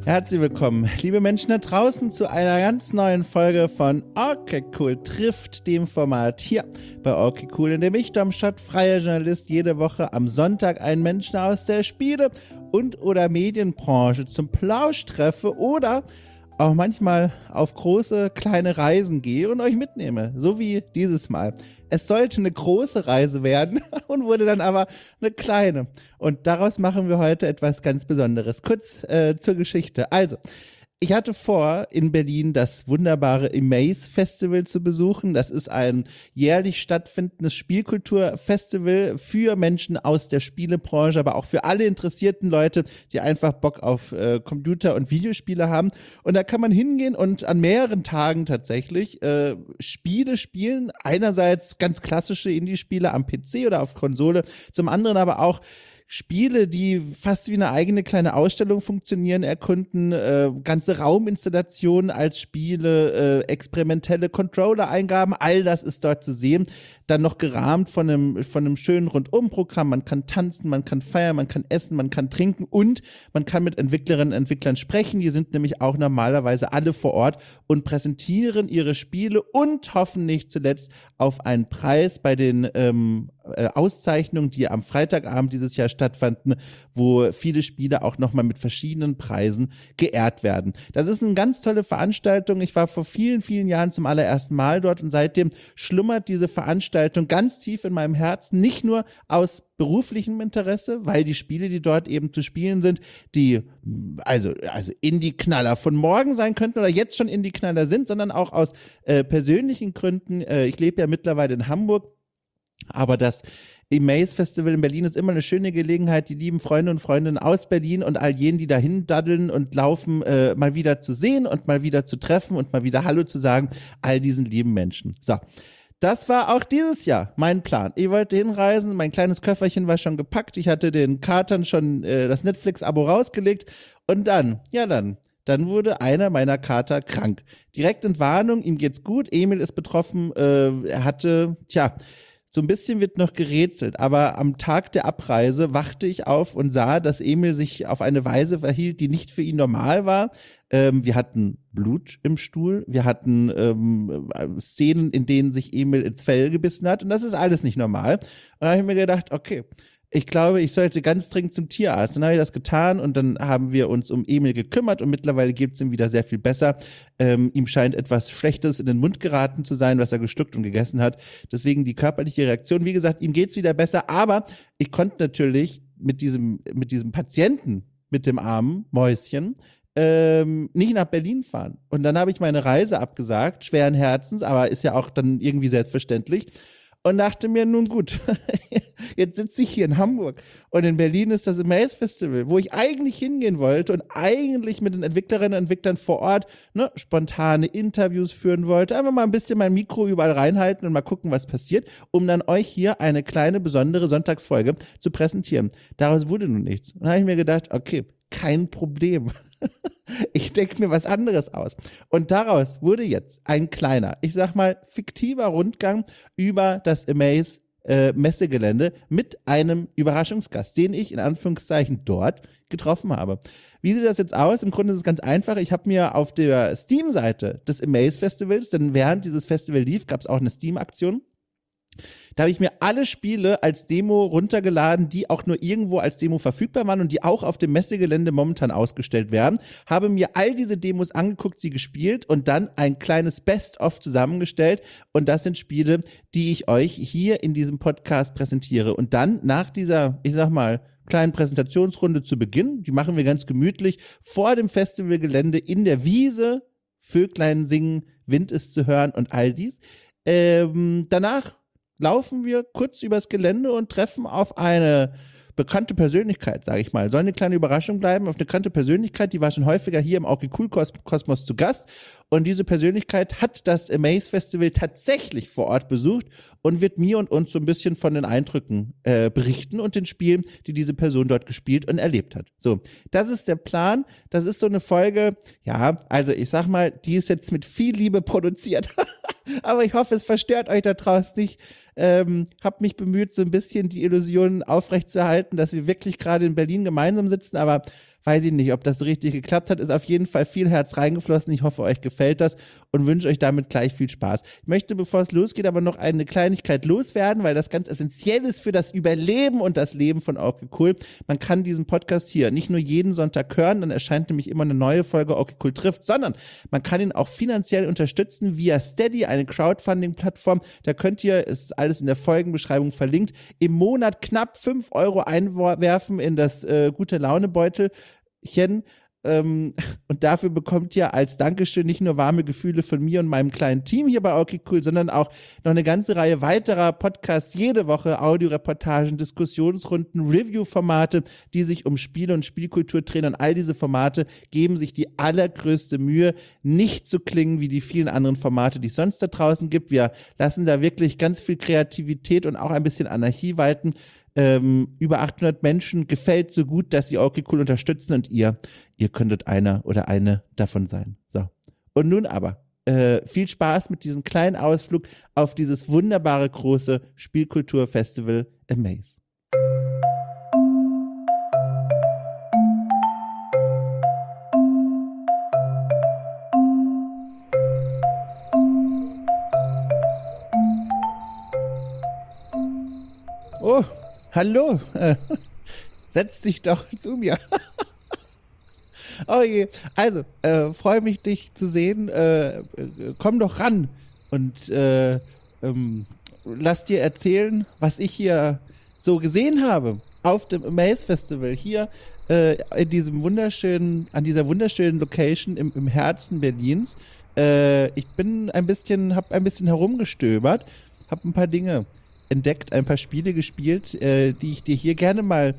Herzlich willkommen, liebe Menschen da draußen, zu einer ganz neuen Folge von Okay Cool trifft, dem Format hier bei Okay Cool, in dem ich, Domschott, freier Journalist, jede Woche am Sonntag einen Menschen aus der Spiele- und oder Medienbranche zum Plausch treffe oder auch manchmal auf große, kleine Reisen gehe und euch mitnehme, so wie dieses Mal. Es sollte eine große Reise werden und wurde dann aber eine kleine. Und daraus machen wir heute etwas ganz Besonderes. Kurz zur Geschichte. Also, ich hatte vor, in Berlin das wunderbare Amaze Festival zu besuchen. Das ist ein jährlich stattfindendes Spielkulturfestival für Menschen aus der Spielebranche, aber auch für alle interessierten Leute, die einfach Bock auf Computer- und Videospiele haben. Und da kann man hingehen und an mehreren Tagen tatsächlich Spiele spielen. Einerseits ganz klassische Indie-Spiele am PC oder auf Konsole, zum anderen aber auch Spiele, die fast wie eine eigene kleine Ausstellung funktionieren, erkunden, ganze Rauminstallationen als Spiele, experimentelle Controller-Eingaben, all das ist dort zu sehen. Dann noch gerahmt von einem schönen Rundumprogramm. Man kann tanzen, man kann feiern, man kann essen, man kann trinken und man kann mit Entwicklerinnen und Entwicklern sprechen. Die sind nämlich auch normalerweise alle vor Ort und präsentieren ihre Spiele und hoffen nicht zuletzt auf einen Preis bei den Auszeichnungen, die am Freitagabend dieses Jahr stattfanden, wo viele Spiele auch nochmal mit verschiedenen Preisen geehrt werden. Das ist eine ganz tolle Veranstaltung. Ich war vor vielen, vielen Jahren zum allerersten Mal dort und seitdem schlummert diese Veranstaltung ganz tief in meinem Herzen, nicht nur aus beruflichem Interesse, weil die Spiele, die dort eben zu spielen sind, die also Indie-Knaller von morgen sein könnten oder jetzt schon Indie-Knaller sind, sondern auch aus persönlichen Gründen. Ich lebe ja mittlerweile in Hamburg, aber das Amaze Festival in Berlin ist immer eine schöne Gelegenheit, die lieben Freunde und Freundinnen aus Berlin und all jenen, die dahin daddeln und laufen, mal wieder zu sehen und mal wieder zu treffen und mal wieder Hallo zu sagen, all diesen lieben Menschen. So. Das war auch dieses Jahr mein Plan. Ich wollte hinreisen, mein kleines Köfferchen war schon gepackt, ich hatte den Katern schon das Netflix-Abo rausgelegt und dann wurde einer meiner Kater krank. Direkt Entwarnung, ihm geht's gut, Emil ist betroffen, er hatte, so ein bisschen wird noch gerätselt, aber am Tag der Abreise wachte ich auf und sah, dass Emil sich auf eine Weise verhielt, die nicht für ihn normal war. Wir hatten Blut im Stuhl, wir hatten Szenen, in denen sich Emil ins Fell gebissen hat und das ist alles nicht normal. Und da habe ich mir gedacht, okay, ich glaube, ich sollte ganz dringend zum Tierarzt. Dann habe ich das getan und dann haben wir uns um Emil gekümmert und mittlerweile geht es ihm wieder sehr viel besser. Ihm scheint etwas Schlechtes in den Mund geraten zu sein, was er geschluckt und gegessen hat. Deswegen die körperliche Reaktion. Wie gesagt, ihm geht's wieder besser, aber ich konnte natürlich mit diesem Patienten, mit dem armen Mäuschen, nicht nach Berlin fahren. Und dann habe ich meine Reise abgesagt, schweren Herzens, aber ist ja auch dann irgendwie selbstverständlich. Und dachte mir, nun gut, jetzt sitze ich hier in Hamburg und in Berlin ist das Amaze Festival, wo ich eigentlich hingehen wollte und eigentlich mit den Entwicklerinnen und Entwicklern vor Ort spontane Interviews führen wollte, einfach mal ein bisschen mein Mikro überall reinhalten und mal gucken, was passiert, um dann euch hier eine kleine, besondere Sonntagsfolge zu präsentieren. Daraus wurde nun nichts. Und da habe ich mir gedacht, okay, kein Problem. Ich denke mir was anderes aus. Und daraus wurde jetzt ein kleiner, ich sag mal, fiktiver Rundgang über das Amaze Messegelände mit einem Überraschungsgast, den ich in Anführungszeichen dort getroffen habe. Wie sieht das jetzt aus? Im Grunde ist es ganz einfach. Ich habe mir auf der Steam-Seite des Amaze Festivals, denn während dieses Festival lief, gab es auch eine Steam-Aktion. Da habe ich mir alle Spiele als Demo runtergeladen, die auch nur irgendwo als Demo verfügbar waren und die auch auf dem Messegelände momentan ausgestellt werden. Habe mir all diese Demos angeguckt, sie gespielt und dann ein kleines Best-of zusammengestellt. Und das sind Spiele, die ich euch hier in diesem Podcast präsentiere. Und dann nach dieser, ich sag mal, kleinen Präsentationsrunde zu Beginn, die machen wir ganz gemütlich, vor dem Festivalgelände in der Wiese, Vöglein singen, Wind ist zu hören und all dies. Danach laufen wir kurz übers Gelände und treffen auf eine bekannte Persönlichkeit, sage ich mal. Soll eine kleine Überraschung bleiben, auf eine bekannte Persönlichkeit, die war schon häufiger hier im Okay Cool Kosmos zu Gast. Und diese Persönlichkeit hat das Amaze Festival tatsächlich vor Ort besucht und wird mir und uns so ein bisschen von den Eindrücken berichten und den Spielen, die diese Person dort gespielt und erlebt hat. So, das ist der Plan. Das ist so eine Folge, ja, also ich sag mal, die ist jetzt mit viel Liebe produziert. Aber ich hoffe, es verstört euch da draußen nicht. Hab mich bemüht, so ein bisschen die Illusion aufrechtzuerhalten, dass wir wirklich gerade in Berlin gemeinsam sitzen, aber Weiß ich nicht, ob das so richtig geklappt hat. Ist auf jeden Fall viel Herz reingeflossen. Ich hoffe, euch gefällt das und wünsche euch damit gleich viel Spaß. Ich möchte, bevor es losgeht, aber noch eine Kleinigkeit loswerden, weil das ganz essentiell ist für das Überleben und das Leben von Okay Cool. Man kann diesen Podcast hier nicht nur jeden Sonntag hören, dann erscheint nämlich immer eine neue Folge Okay Cool trifft, sondern man kann ihn auch finanziell unterstützen via Steady, eine Crowdfunding-Plattform. Da könnt ihr, es ist alles in der Folgenbeschreibung verlinkt, im Monat knapp 5 Euro einwerfen in das gute Launebeutelchen. Und dafür bekommt ihr als Dankeschön nicht nur warme Gefühle von mir und meinem kleinen Team hier bei Okay Cool, sondern auch noch eine ganze Reihe weiterer Podcasts jede Woche, Audioreportagen, Diskussionsrunden, Review-Formate, die sich um Spiele und Spielkultur drehen. Und all diese Formate geben sich die allergrößte Mühe, nicht zu klingen wie die vielen anderen Formate, die es sonst da draußen gibt. Wir lassen da wirklich ganz viel Kreativität und auch ein bisschen Anarchie walten. Über 800 Menschen gefällt so gut, dass sie Okay Cool unterstützen und ihr könntet einer oder eine davon sein. So. Und nun aber, viel Spaß mit diesem kleinen Ausflug auf dieses wunderbare große Spielkulturfestival Amaze. Oh, hallo, setz dich doch zu mir. Oh je, also, freue mich, dich zu sehen. Komm doch ran und lass dir erzählen, was ich hier so gesehen habe auf dem Amaze Festival hier in diesem an dieser wunderschönen Location im Herzen Berlins. Ich habe ein bisschen herumgestöbert, habe ein paar Dinge entdeckt, ein paar Spiele gespielt, die ich dir hier gerne mal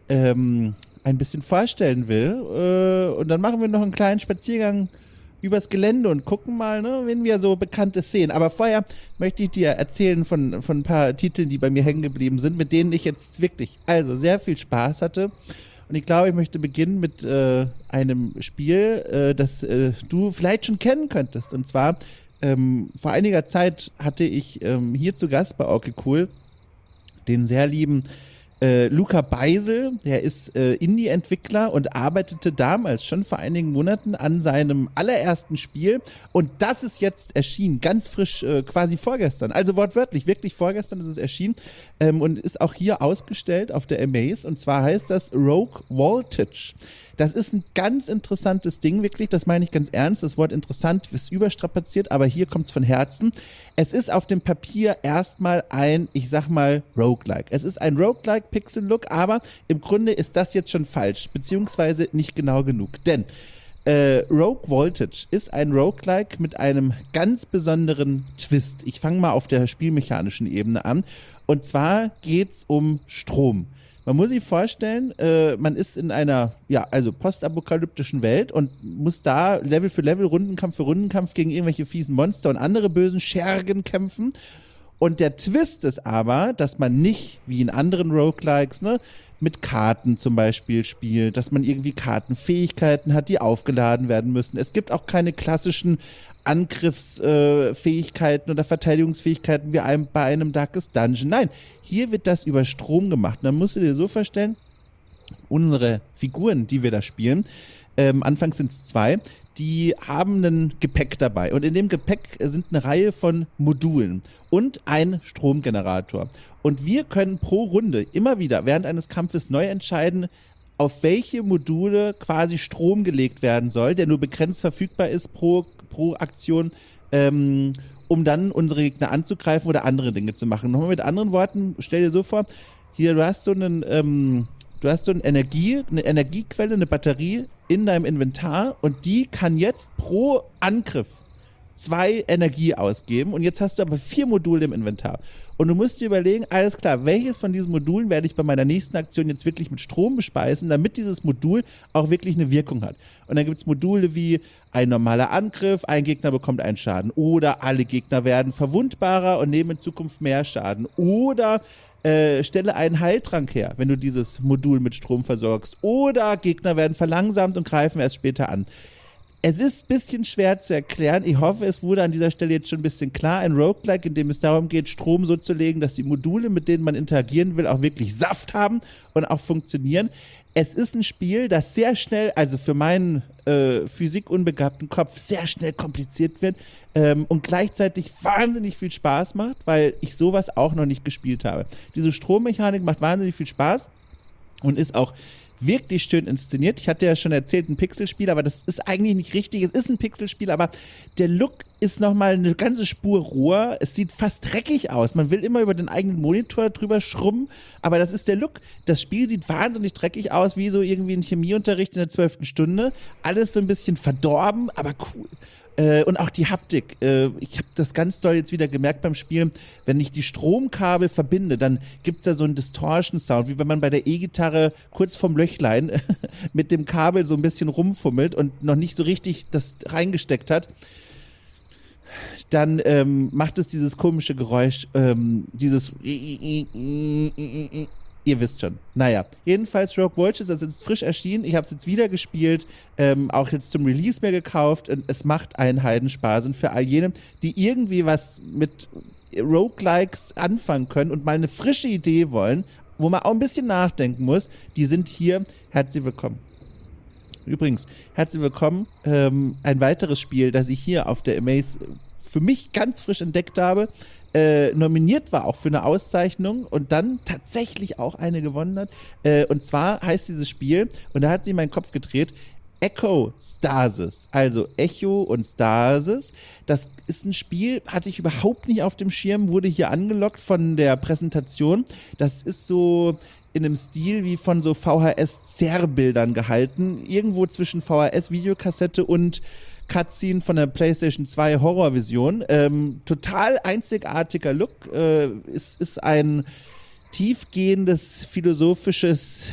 ein bisschen vorstellen will. Und dann machen wir noch einen kleinen Spaziergang übers Gelände und gucken mal, ne, wen wir so Bekanntes sehen. Aber vorher möchte ich dir erzählen von ein paar Titeln, die bei mir hängen geblieben sind, mit denen ich jetzt wirklich sehr viel Spaß hatte. Und ich glaube, ich möchte beginnen mit einem Spiel, das du vielleicht schon kennen könntest. Und zwar vor einiger Zeit hatte ich hier zu Gast bei Okay Cool den sehr lieben Luca Beisel, der ist Indie-Entwickler und arbeitete damals schon vor einigen Monaten an seinem allerersten Spiel und das ist jetzt erschienen, ganz frisch, quasi vorgestern, also wortwörtlich, wirklich vorgestern ist es erschienen und ist auch hier ausgestellt auf der Amaze und zwar heißt das Rogue Voltage. Das ist ein ganz interessantes Ding, wirklich, das meine ich ganz ernst. Das Wort interessant ist überstrapaziert, aber hier kommt es von Herzen. Es ist auf dem Papier erstmal ein, ich sag mal, Roguelike. Es ist ein Roguelike Pixel-Look, aber im Grunde ist das jetzt schon falsch, beziehungsweise nicht genau genug. Denn Rogue Voltage ist ein Roguelike mit einem ganz besonderen Twist. Ich fange mal auf der spielmechanischen Ebene an. Und zwar geht es um Strom. Man muss sich vorstellen, man ist in einer, postapokalyptischen Welt und muss da Level für Level, Rundenkampf für Rundenkampf gegen irgendwelche fiesen Monster und andere bösen Schergen kämpfen. Und der Twist ist aber, dass man nicht, wie in anderen Roguelikes, mit Karten zum Beispiel spielt, dass man irgendwie Kartenfähigkeiten hat, die aufgeladen werden müssen. Es gibt auch keine klassischen Angriffsfähigkeiten oder Verteidigungsfähigkeiten wie bei einem Darkest Dungeon. Nein, hier wird das über Strom gemacht. Und dann musst du dir so vorstellen, unsere Figuren, die wir da spielen, anfangs sind es 2, die haben ein Gepäck dabei. Und in dem Gepäck sind eine Reihe von Modulen und ein Stromgenerator. Und wir können pro Runde immer wieder während eines Kampfes neu entscheiden, auf welche Module quasi Strom gelegt werden soll, der nur begrenzt verfügbar ist pro Aktion, um dann unsere Gegner anzugreifen oder andere Dinge zu machen. Nochmal mit anderen Worten, stell dir so vor, hier, du hast so eine Energiequelle, eine Batterie in deinem Inventar und die kann jetzt pro Angriff 2 Energie ausgeben und jetzt hast du aber 4 Module im Inventar. Und du musst dir überlegen, alles klar, welches von diesen Modulen werde ich bei meiner nächsten Aktion jetzt wirklich mit Strom bespeisen, damit dieses Modul auch wirklich eine Wirkung hat. Und dann gibt es Module wie ein normaler Angriff, ein Gegner bekommt einen Schaden oder alle Gegner werden verwundbarer und nehmen in Zukunft mehr Schaden oder stelle einen Heiltrank her, wenn du dieses Modul mit Strom versorgst oder Gegner werden verlangsamt und greifen erst später an. Es ist ein bisschen schwer zu erklären. Ich hoffe, es wurde an dieser Stelle jetzt schon ein bisschen klar. Ein Roguelike, in dem es darum geht, Strom so zu legen, dass die Module, mit denen man interagieren will, auch wirklich Saft haben und auch funktionieren. Es ist ein Spiel, das sehr schnell, also für meinen physikunbegabten Kopf, sehr schnell kompliziert wird und gleichzeitig wahnsinnig viel Spaß macht, weil ich sowas auch noch nicht gespielt habe. Diese Strommechanik macht wahnsinnig viel Spaß und ist auch wirklich schön inszeniert. Ich hatte ja schon erzählt, ein Pixelspiel, aber das ist eigentlich nicht richtig. Es ist ein Pixelspiel, aber der Look ist nochmal eine ganze Spur roher. Es sieht fast dreckig aus. Man will immer über den eigenen Monitor drüber schrubben, aber das ist der Look. Das Spiel sieht wahnsinnig dreckig aus, wie so irgendwie ein Chemieunterricht in der 12. Stunde. Alles so ein bisschen verdorben, aber cool. Und auch die Haptik. Ich habe das ganz doll jetzt wieder gemerkt beim Spielen. Wenn ich die Stromkabel verbinde, dann gibt es da so einen Distortion-Sound, wie wenn man bei der E-Gitarre kurz vorm Löchlein mit dem Kabel so ein bisschen rumfummelt und noch nicht so richtig das reingesteckt hat. Dann macht es dieses komische Geräusch, dieses ihr wisst schon. Naja, jedenfalls Rogue Vultures, das ist frisch erschienen. Ich habe es jetzt wieder gespielt, auch jetzt zum Release mehr gekauft und es macht einen Heidenspaß. Und für all jene, die irgendwie was mit Roguelikes anfangen können und mal eine frische Idee wollen, wo man auch ein bisschen nachdenken muss, die sind hier. Herzlich willkommen. Übrigens, herzlich willkommen. Ein weiteres Spiel, das ich hier auf der Amaze für mich ganz frisch entdeckt habe, nominiert war auch für eine Auszeichnung und dann tatsächlich auch eine gewonnen hat. Und zwar heißt dieses Spiel, und da hat sich mein Kopf gedreht, Echo Stasis, also Echo und Stasis. Das ist ein Spiel, hatte ich überhaupt nicht auf dem Schirm, wurde hier angelockt von der Präsentation. Das ist so in einem Stil wie von so VHS-Zerrbildern gehalten, irgendwo zwischen VHS-Videokassette und Cutscene von der PlayStation 2 Horrorvision. Total einzigartiger Look. Ist ein tiefgehendes, philosophisches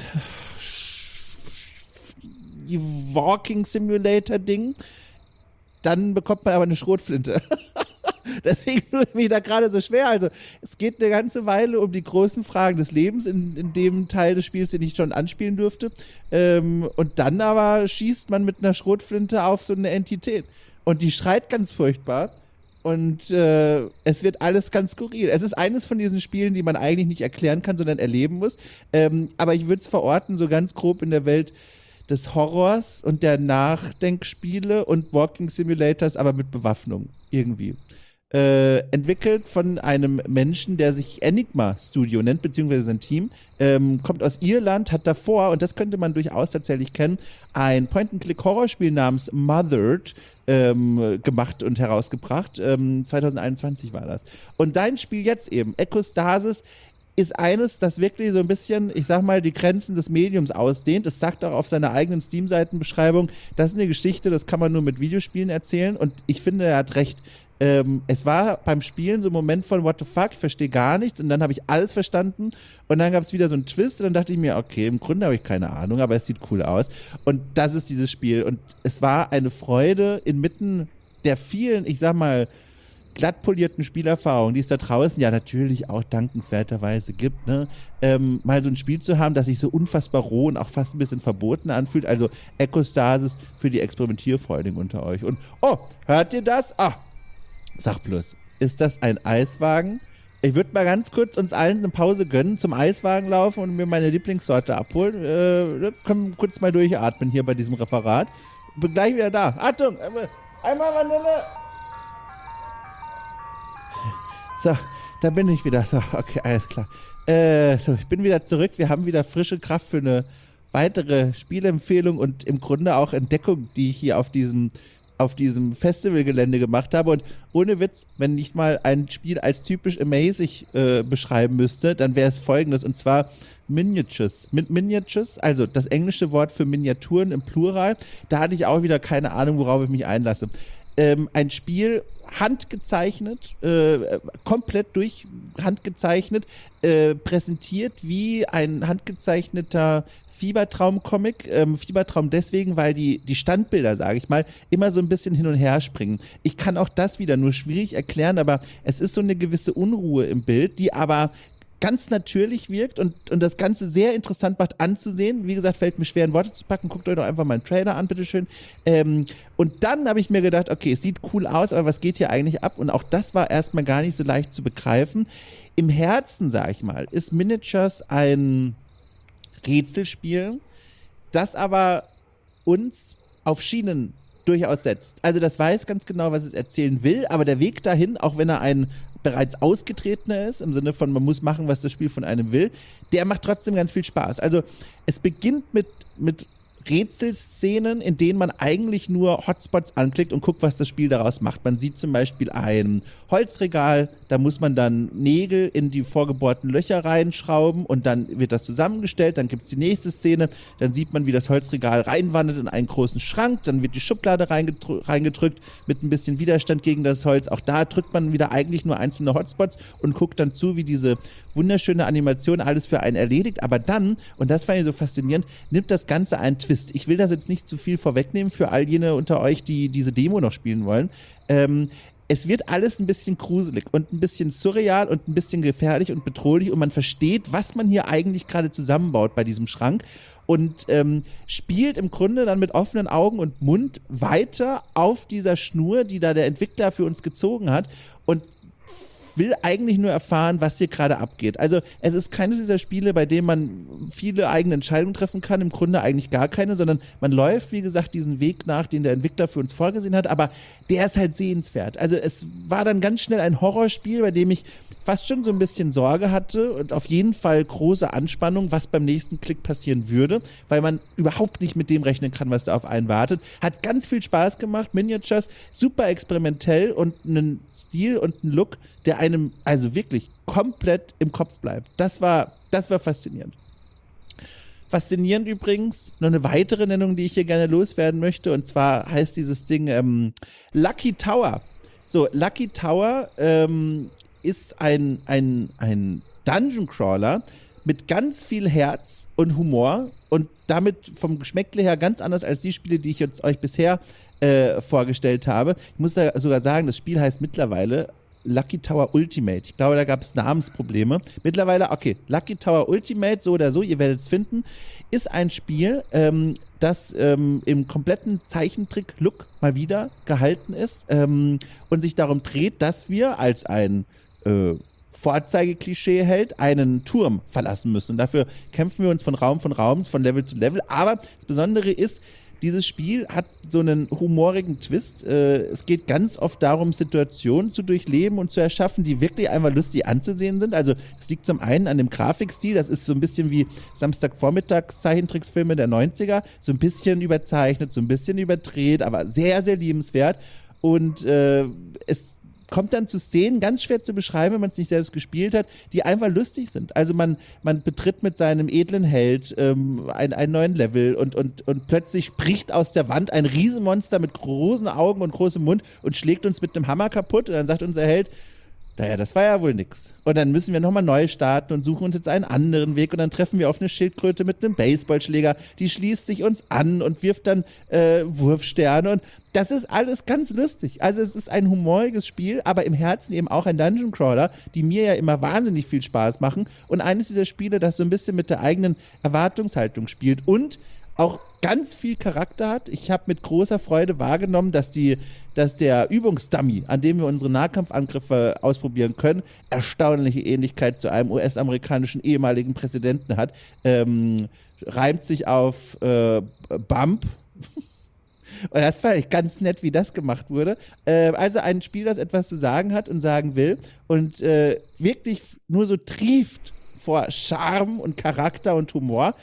Walking Simulator Ding. Dann bekommt man aber eine Schrotflinte. Deswegen tue ich mich da gerade so schwer. Also es geht eine ganze Weile um die großen Fragen des Lebens in dem Teil des Spiels, den ich schon anspielen durfte. Und dann aber schießt man mit einer Schrotflinte auf so eine Entität. Und die schreit ganz furchtbar. Und es wird alles ganz skurril. Es ist eines von diesen Spielen, die man eigentlich nicht erklären kann, sondern erleben muss. Aber ich würde es verorten, so ganz grob in der Welt des Horrors und der Nachdenkspiele und Walking Simulators, aber mit Bewaffnung irgendwie. Entwickelt von einem Menschen, der sich Enigma Studio nennt, beziehungsweise sein Team, kommt aus Irland, hat davor, und das könnte man durchaus tatsächlich kennen, ein Point-and-Click-Horrorspiel namens Mothered gemacht und herausgebracht. 2021 war das. Und dein Spiel jetzt eben, Echo Stasis, ist eines, das wirklich so ein bisschen, ich sag mal, die Grenzen des Mediums ausdehnt. Es sagt auch auf seiner eigenen Steam-Seitenbeschreibung, das ist eine Geschichte, das kann man nur mit Videospielen erzählen, und ich finde, er hat recht. Es war beim Spielen so ein Moment von what the fuck, ich verstehe gar nichts, und dann habe ich alles verstanden und dann gab es wieder so einen Twist und dann dachte ich mir, okay, im Grunde habe ich keine Ahnung, aber es sieht cool aus, und das ist dieses Spiel, und es war eine Freude inmitten der vielen, ich sag mal, glatt polierten Spielerfahrungen, die es da draußen ja natürlich auch dankenswerterweise gibt, ne? Mal so ein Spiel zu haben, das sich so unfassbar roh und auch fast ein bisschen verboten anfühlt, also Echo Stasis für die Experimentierfreudigen unter euch. Und, oh, hört ihr das? Ah, sag bloß, ist das ein Eiswagen? Ich würde mal ganz kurz uns allen eine Pause gönnen, zum Eiswagen laufen und mir meine Lieblingssorte abholen. Können kurz mal durchatmen hier bei diesem Referat. Bin gleich wieder da. Achtung, einmal Vanille. So, da bin ich wieder. So, okay, alles klar. So, ich bin wieder zurück. Wir haben wieder frische Kraft für eine weitere Spielempfehlung und im Grunde auch Entdeckung, die ich hier auf diesem Festivalgelände gemacht habe. Und ohne Witz, wenn ich mal ein Spiel als typisch amazing beschreiben müsste, dann wäre es folgendes, und zwar Miniatures. Mit Miniatures, also das englische Wort für Miniaturen im Plural, da hatte ich auch wieder keine Ahnung, worauf ich mich einlasse. Ein Spiel, handgezeichnet, komplett durch handgezeichnet, präsentiert wie ein handgezeichneter Fiebertraum-Comic. Fiebertraum deswegen, weil die Standbilder, sage ich mal, immer so ein bisschen hin und her springen. Ich kann auch das wieder nur schwierig erklären, aber es ist so eine gewisse Unruhe im Bild, die aber ganz natürlich wirkt und das Ganze sehr interessant macht anzusehen. Wie gesagt, fällt mir schwer in Worte zu packen. Guckt euch doch einfach mal einen Trailer an, bitteschön. Und dann habe ich mir gedacht, okay, es sieht cool aus, aber was geht hier eigentlich ab? Und auch das war erstmal gar nicht so leicht zu begreifen. Im Herzen, sag ich mal, ist Miniatures ein Rätselspiel, das aber uns auf Schienen durchaus setzt. Also das weiß ganz genau, was es erzählen will, aber der Weg dahin, auch wenn er ein bereits ausgetretener ist, im Sinne von man muss machen, was das Spiel von einem will, der macht trotzdem ganz viel Spaß. Also es beginnt mit Rätselszenen, in denen man eigentlich nur Hotspots anklickt und guckt, was das Spiel daraus macht. Man sieht zum Beispiel ein Holzregal, da muss man dann Nägel in die vorgebohrten Löcher reinschrauben und dann wird das zusammengestellt, dann gibt es die nächste Szene, dann sieht man, wie das Holzregal reinwandert in einen großen Schrank, dann wird die Schublade reingedrückt mit ein bisschen Widerstand gegen das Holz. Auch da drückt man wieder eigentlich nur einzelne Hotspots und guckt dann zu, wie diese wunderschöne Animation alles für einen erledigt. Aber dann, und das fand ich so faszinierend, nimmt das Ganze einen Twist. Ich will das jetzt nicht zu viel vorwegnehmen für all jene unter euch, die diese Demo noch spielen wollen. Es wird alles ein bisschen gruselig und ein bisschen surreal und ein bisschen gefährlich und bedrohlich und man versteht, was man hier eigentlich gerade zusammenbaut bei diesem Schrank und spielt im Grunde dann mit offenen Augen und Mund weiter auf dieser Schnur, die da der Entwickler für uns gezogen hat und will eigentlich nur erfahren, was hier gerade abgeht. Also es ist keines dieser Spiele, bei denen man viele eigene Entscheidungen treffen kann, im Grunde eigentlich gar keine, sondern man läuft, wie gesagt, diesen Weg nach, den der Entwickler für uns vorgesehen hat, aber der ist halt sehenswert. Also es war dann ganz schnell ein Horrorspiel, bei dem ich fast schon so ein bisschen Sorge hatte und auf jeden Fall große Anspannung, was beim nächsten Klick passieren würde, weil man überhaupt nicht mit dem rechnen kann, was da auf einen wartet. Hat ganz viel Spaß gemacht, Miniatures, super experimentell und einen Stil und einen Look, der einem also wirklich komplett im Kopf bleibt. Das war faszinierend. Faszinierend übrigens, noch eine weitere Nennung, die ich hier gerne loswerden möchte, und zwar heißt dieses Ding Lucky Tower. So, Lucky Tower ist ein Dungeon Crawler mit ganz viel Herz und Humor und damit vom Geschmäckle her ganz anders als die Spiele, die ich jetzt euch bisher vorgestellt habe. Ich muss da sogar sagen, das Spiel heißt mittlerweile Lucky Tower Ultimate. Ich glaube, da gab es Namensprobleme. Mittlerweile, okay, Lucky Tower Ultimate, so oder so, ihr werdet es finden, ist ein Spiel, das im kompletten Zeichentrick-Look mal wieder gehalten ist und sich darum dreht, dass wir als ein Vorzeigeklischee hält, einen Turm verlassen müssen. Und dafür kämpfen wir uns von Raum, von Level zu Level. Aber das Besondere ist, dieses Spiel hat so einen humorigen Twist. Es geht ganz oft darum, Situationen zu durchleben und zu erschaffen, die wirklich einmal lustig anzusehen sind. Also es liegt zum einen an dem Grafikstil, das ist so ein bisschen wie Samstagvormittags-Zeichentricksfilme der 90er, so ein bisschen überzeichnet, so ein bisschen überdreht, aber sehr, sehr liebenswert. Und es kommt dann zu Szenen, ganz schwer zu beschreiben, wenn man es nicht selbst gespielt hat, die einfach lustig sind. Also man betritt mit seinem edlen Held einen neuen Level und plötzlich bricht aus der Wand ein Riesenmonster mit großen Augen und großem Mund und schlägt uns mit dem Hammer kaputt und dann sagt unser Held, naja, das war ja wohl nix. Und dann müssen wir nochmal neu starten und suchen uns jetzt einen anderen Weg und dann treffen wir auf eine Schildkröte mit einem Baseballschläger, die schließt sich uns an und wirft dann Wurfsterne und das ist alles ganz lustig. Also es ist ein humoriges Spiel, aber im Herzen eben auch ein Dungeon Crawler, die mir ja immer wahnsinnig viel Spaß machen und eines dieser Spiele, das so ein bisschen mit der eigenen Erwartungshaltung spielt und auch ganz viel Charakter hat. Ich habe mit großer Freude wahrgenommen, dass der Übungsdummy, an dem wir unsere Nahkampfangriffe ausprobieren können, erstaunliche Ähnlichkeit zu einem US-amerikanischen ehemaligen Präsidenten hat. Reimt sich auf Bump. Und das fand ich ganz nett, wie das gemacht wurde. Also ein Spiel, das etwas zu sagen hat und sagen will und wirklich nur so trieft vor Charme und Charakter und Humor.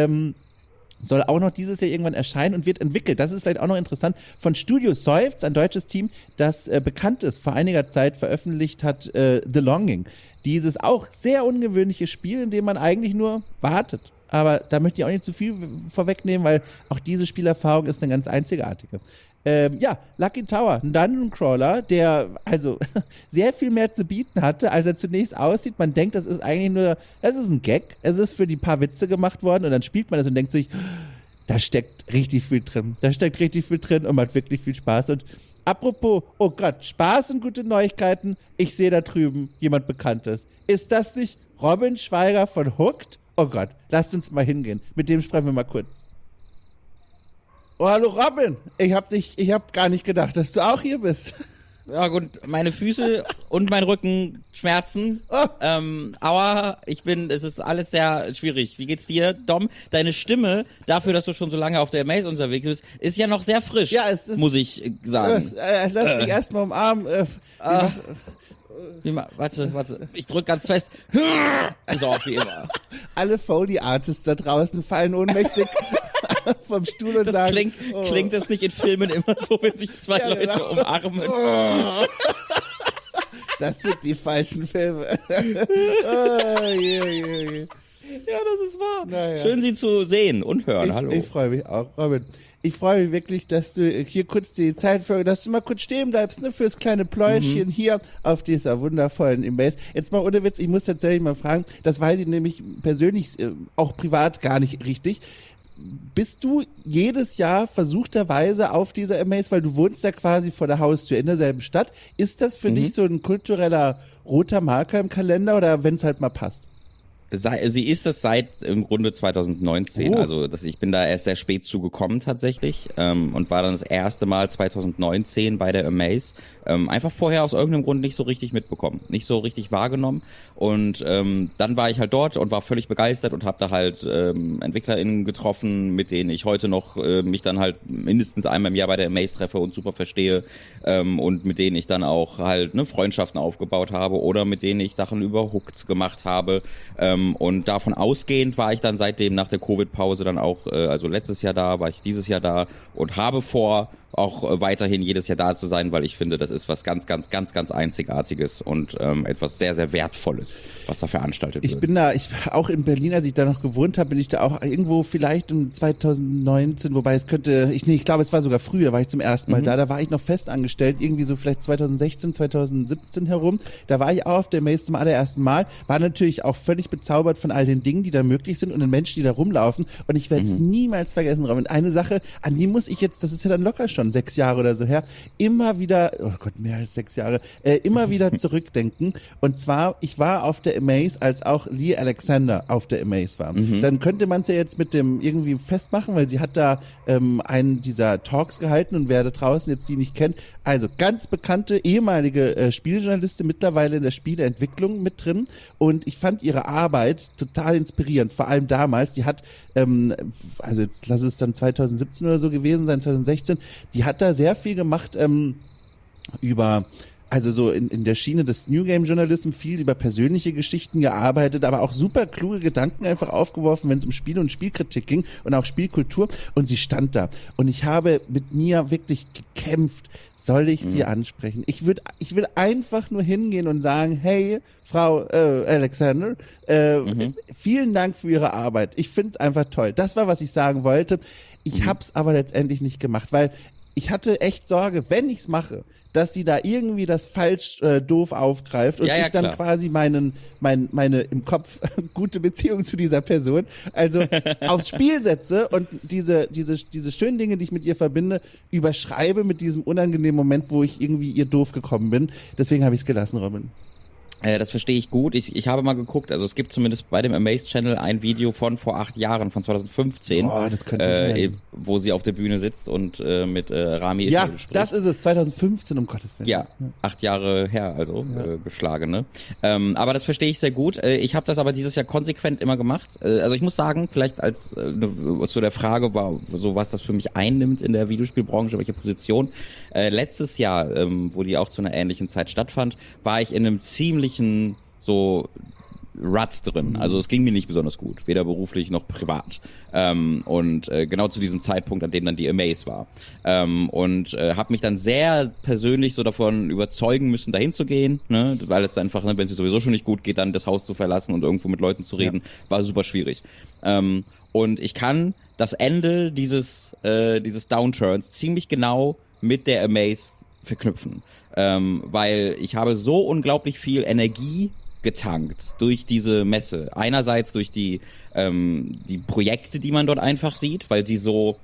Soll auch noch dieses Jahr irgendwann erscheinen und wird entwickelt. Das ist vielleicht auch noch interessant. Von Studio Seufz, ein deutsches Team, das bekannt ist, vor einiger Zeit veröffentlicht hat The Longing. Dieses auch sehr ungewöhnliche Spiel, in dem man eigentlich nur wartet. Aber da möchte ich auch nicht zu viel vorwegnehmen, weil auch diese Spielerfahrung ist eine ganz einzigartige. Lucky Tower, ein Dungeon Crawler, der also sehr viel mehr zu bieten hatte, als er zunächst aussieht. Man denkt, das ist eigentlich nur, es ist ein Gag, es ist für die paar Witze gemacht worden und dann spielt man das und denkt sich, da steckt richtig viel drin. Da steckt richtig viel drin und macht wirklich viel Spaß. Und apropos, oh Gott, Spaß und gute Neuigkeiten, ich sehe da drüben jemand Bekanntes. Ist das nicht Robin Schweiger von Hooked. Oh Gott, lasst uns mal hingehen. Mit dem sprechen wir mal kurz. Oh, hallo Robin. Ich hab gar nicht gedacht, dass du auch hier bist. Ja gut, meine Füße und mein Rücken schmerzen. Aua, es ist alles sehr schwierig. Wie geht's dir, Dom? Deine Stimme, dafür, dass du schon so lange auf der Maze unterwegs bist, ist ja noch sehr frisch, ja, es ist, muss ich sagen. Lass dich erstmal umarmen. Warte, ich drück ganz fest. So, wie immer. Alle Foley-Artists da draußen fallen ohnmächtig vom Stuhl und sagen... Klingt das nicht in Filmen immer so, wenn sich zwei Leute umarmen? Das sind die falschen Filme. Ja, das ist wahr. Naja. Schön, Sie zu sehen und hören. Hallo. Ich freue mich auch, Robin. Ich freue mich wirklich, dass du hier kurz die Zeit dass du mal kurz stehen bleibst, ne, fürs kleine Pläuschchen hier auf dieser wundervollen Emails. Jetzt mal ohne Witz, ich muss tatsächlich mal fragen, das weiß ich nämlich persönlich, auch privat gar nicht richtig. Bist du jedes Jahr versuchterweise auf dieser Emails, weil du wohnst ja quasi vor der Haustür in derselben Stadt. Ist das für dich so ein kultureller roter Marker im Kalender oder wenn es halt mal passt? Sie ist es seit im Grunde 2019, also ich bin da erst sehr spät zugekommen tatsächlich und war dann das erste Mal 2019 bei der Amaze. Einfach vorher aus irgendeinem Grund nicht so richtig mitbekommen, nicht so richtig wahrgenommen und dann war ich halt dort und war völlig begeistert und habe da halt EntwicklerInnen getroffen, mit denen ich heute noch mich dann halt mindestens einmal im Jahr bei der Amaze treffe und super verstehe und mit denen ich dann auch halt Freundschaften aufgebaut habe oder mit denen ich Sachen über Hooked gemacht habe. Und davon ausgehend war ich dann seitdem nach der Covid-Pause dann auch, also letztes Jahr da, war ich dieses Jahr da und habe vor, auch weiterhin jedes Jahr da zu sein, weil ich finde, das ist was ganz, ganz, ganz, ganz Einzigartiges und etwas sehr, sehr Wertvolles, was da veranstaltet wird. Auch in Berlin, als ich da noch gewohnt habe, bin ich da auch irgendwo vielleicht um 2019, wobei ich glaube, es war sogar früher, war ich zum ersten Mal da war ich noch fest angestellt, irgendwie so vielleicht 2016, 2017 herum, da war ich auch auf der Maze zum allerersten Mal, war natürlich auch völlig bezaubert von all den Dingen, die da möglich sind und den Menschen, die da rumlaufen und ich werde es niemals vergessen, Robin. Eine Sache, an die muss ich jetzt, das ist ja dann locker schon 6 Jahre oder so her, immer wieder, oh Gott, mehr als 6 Jahre, immer wieder zurückdenken. Und zwar, ich war auf der Amaze, als auch Lee Alexander auf der Amaze war. Dann könnte man es ja jetzt mit dem irgendwie festmachen, weil sie hat da einen dieser Talks gehalten und wer da draußen jetzt die nicht kennt, also ganz bekannte ehemalige Spieljournalistin, mittlerweile in der Spieleentwicklung mit drin und ich fand ihre Arbeit total inspirierend, vor allem damals, die hat, also jetzt lass es dann 2017 oder so gewesen sein, 2016, die hat da sehr viel gemacht über, also so in der Schiene des New Game Journalism viel über persönliche Geschichten gearbeitet, aber auch super kluge Gedanken einfach aufgeworfen, wenn es um Spiele und Spielkritik ging und auch Spielkultur und sie stand da und ich habe mit mir wirklich gekämpft, soll ich sie ansprechen? Ich will einfach nur hingehen und sagen, hey, Frau Alexander, vielen Dank für Ihre Arbeit. Ich finde es einfach toll. Das war, was ich sagen wollte. Ich hab's aber letztendlich nicht gemacht, weil ich hatte echt Sorge, wenn ich's mache, dass sie da irgendwie das falsch doof aufgreift und ich dann quasi meine im Kopf gute Beziehung zu dieser Person, also aufs Spiel setze und diese schönen Dinge, die ich mit ihr verbinde, überschreibe mit diesem unangenehmen Moment, wo ich irgendwie ihr doof gekommen bin. Deswegen habe ich es gelassen, Robin. Das verstehe ich gut. Ich habe mal geguckt, also es gibt zumindest bei dem Amaze-Channel ein Video von vor 8 Jahren, von 2015, das könnte sein. wo sie auf der Bühne sitzt und mit Rami ja, spricht. Das ist es, 2015, um Gottes Willen. Ja, 8 Jahre her, also geschlagene. Aber das verstehe ich sehr gut. Ich habe das aber dieses Jahr konsequent immer gemacht. Also ich muss sagen, vielleicht als zu der Frage war, so was das für mich einnimmt in der Videospielbranche, welche Position. Letztes Jahr, wo die auch zu einer ähnlichen Zeit stattfand, war ich in einem ziemlichen so Rut drin. Also es ging mir nicht besonders gut, weder beruflich noch privat. Und genau zu diesem Zeitpunkt, an dem dann die Amaze war. Und habe mich dann sehr persönlich so davon überzeugen müssen, dahin zu gehen, ne? Weil es einfach, ne, wenn es dir sowieso schon nicht gut geht, dann das Haus zu verlassen und irgendwo mit Leuten zu reden, war super schwierig. Und ich kann das Ende dieses Downturns ziemlich genau mit der Amaze verknüpfen. Weil ich habe so unglaublich viel Energie getankt durch diese Messe. Einerseits durch die Projekte, die man dort einfach sieht, weil sie so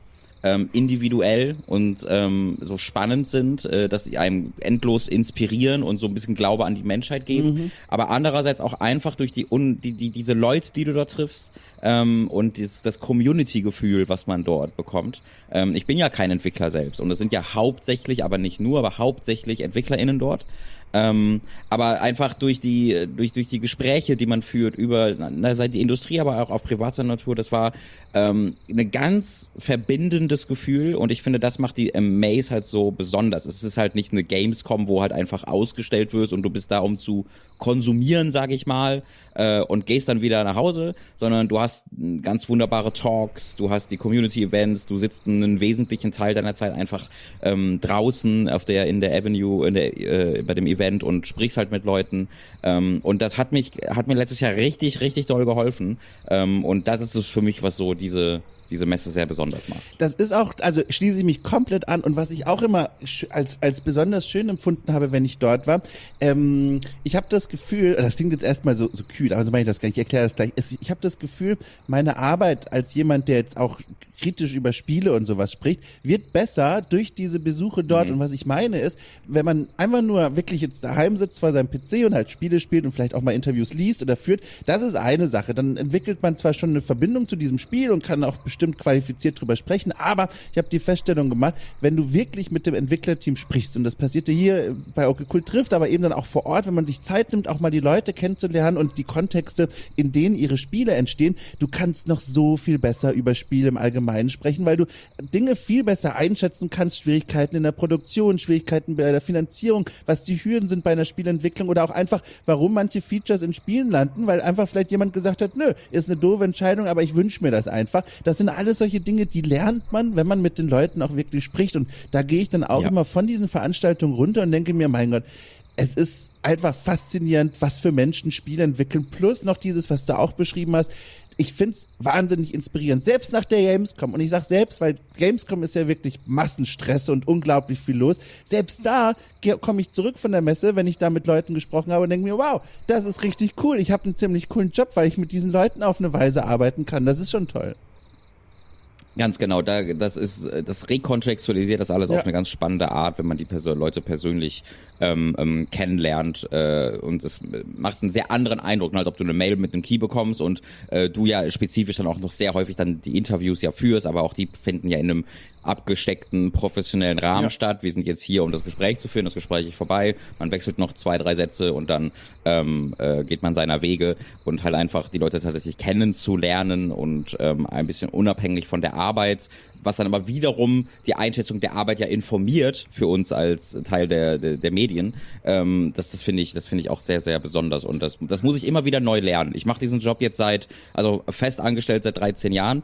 individuell und so spannend sind, dass sie einem endlos inspirieren und so ein bisschen Glaube an die Menschheit geben, aber andererseits auch einfach durch diese Leute, die du dort triffst, und das Community-Gefühl, was man dort bekommt. Ich bin ja kein Entwickler selbst und es sind ja hauptsächlich, aber nicht nur, aber hauptsächlich EntwicklerInnen dort. Aber einfach durch die Gespräche, die man führt über die Industrie, aber auch auf privater Natur, das war ein ganz verbindendes Gefühl und ich finde, das macht die Maze halt so besonders. Es ist halt nicht eine Gamescom, wo halt einfach ausgestellt wird und du bist da, um zu konsumieren, sage ich mal, und gehst dann wieder nach Hause, sondern du hast ganz wunderbare Talks, du hast die Community-Events, du sitzt einen wesentlichen Teil deiner Zeit einfach draußen in der Avenue, bei dem Event und sprichst halt mit Leuten. Und das hat mir letztes Jahr richtig, richtig doll geholfen. Und das ist es für mich, was so diese Messe sehr besonders macht. Das ist auch, also schließe ich mich komplett an und was ich auch immer als besonders schön empfunden habe, wenn ich dort war, ich habe das Gefühl, das klingt jetzt erstmal so kühl, aber so meine ich das gar nicht, ich erkläre das gleich, ich habe das Gefühl, meine Arbeit als jemand, der jetzt auch kritisch über Spiele und sowas spricht, wird besser durch diese Besuche dort. Und was ich meine ist, wenn man einfach nur wirklich jetzt daheim sitzt vor seinem PC und halt Spiele spielt und vielleicht auch mal Interviews liest oder führt, das ist eine Sache. Dann entwickelt man zwar schon eine Verbindung zu diesem Spiel und kann auch bestimmt qualifiziert drüber sprechen, aber ich habe die Feststellung gemacht, wenn du wirklich mit dem Entwicklerteam sprichst, und das passierte hier bei OK Cool trifft, aber eben dann auch vor Ort, wenn man sich Zeit nimmt, auch mal die Leute kennenzulernen und die Kontexte, in denen ihre Spiele entstehen, du kannst noch so viel besser über Spiele im Allgemeinen sprechen, weil du Dinge viel besser einschätzen kannst, Schwierigkeiten in der Produktion, Schwierigkeiten bei der Finanzierung, was die Hürden sind bei einer Spielentwicklung oder auch einfach, warum manche Features in Spielen landen, weil einfach vielleicht jemand gesagt hat, nö, ist eine doofe Entscheidung, aber ich wünsche mir das einfach. Das sind alles solche Dinge, die lernt man, wenn man mit den Leuten auch wirklich spricht und da gehe ich dann auch immer von diesen Veranstaltungen runter und denke mir, mein Gott, es ist einfach faszinierend, was für Menschen Spiele entwickeln, plus noch dieses, was du auch beschrieben hast. Ich find's wahnsinnig inspirierend, selbst nach der Gamescom. Und ich sag selbst, weil Gamescom ist ja wirklich Massenstress und unglaublich viel los. Selbst da komme ich zurück von der Messe, wenn ich da mit Leuten gesprochen habe und denke mir, wow, das ist richtig cool. Ich habe einen ziemlich coolen Job, weil ich mit diesen Leuten auf eine Weise arbeiten kann. Das ist schon toll. Ganz genau, das rekontextualisiert das alles auf eine ganz spannende Art, wenn man die Leute persönlich kennenlernt und es macht einen sehr anderen Eindruck, als ob du eine Mail mit einem Key bekommst und du ja spezifisch dann auch noch sehr häufig dann die Interviews ja führst, aber auch die finden ja in einem abgesteckten, professionellen Rahmen statt. Wir sind jetzt hier, um das Gespräch zu führen. Das Gespräch ist vorbei. Man wechselt noch 2, 3 Sätze und dann geht man seiner Wege und halt einfach die Leute tatsächlich kennenzulernen und ein bisschen unabhängig von der Arbeit, was dann aber wiederum die Einschätzung der Arbeit ja informiert für uns als Teil der Medien. Das finde ich auch sehr, sehr besonders und das muss ich immer wieder neu lernen. Ich mache diesen Job jetzt fest angestellt seit 13 Jahren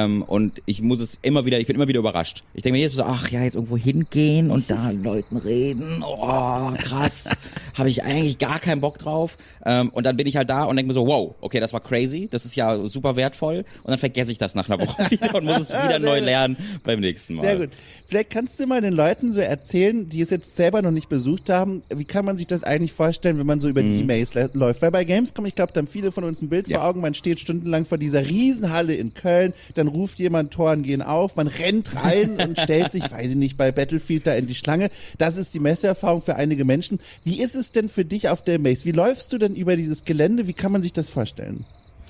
und ich bin immer wieder überrascht. Ich denke mir jetzt so, ach ja, jetzt irgendwo hingehen und da mit Leuten reden, oh krass, habe ich eigentlich gar keinen Bock drauf. Und dann bin ich halt da und denke mir so, wow, okay, das war crazy, das ist ja super wertvoll und dann vergesse ich das nach einer Woche wieder und muss es wieder neu lernen beim nächsten Mal. Sehr gut. Vielleicht kannst du mal den Leuten so erzählen, die es jetzt selber noch nicht besucht haben, wie kann man sich das eigentlich vorstellen, wenn man so über die E-Mails läuft? Weil bei Gamescom, ich glaube, da haben viele von uns ein Bild vor Augen, man steht stundenlang vor dieser Riesenhalle in Köln, dann ruft jemand, Toren gehen auf, man rennt rein und stellt sich, weiß ich nicht, bei Battlefield da in die Schlange. Das ist die Messeerfahrung für einige Menschen. Wie ist es denn für dich auf der Maze? Wie läufst du denn über dieses Gelände? Wie kann man sich das vorstellen?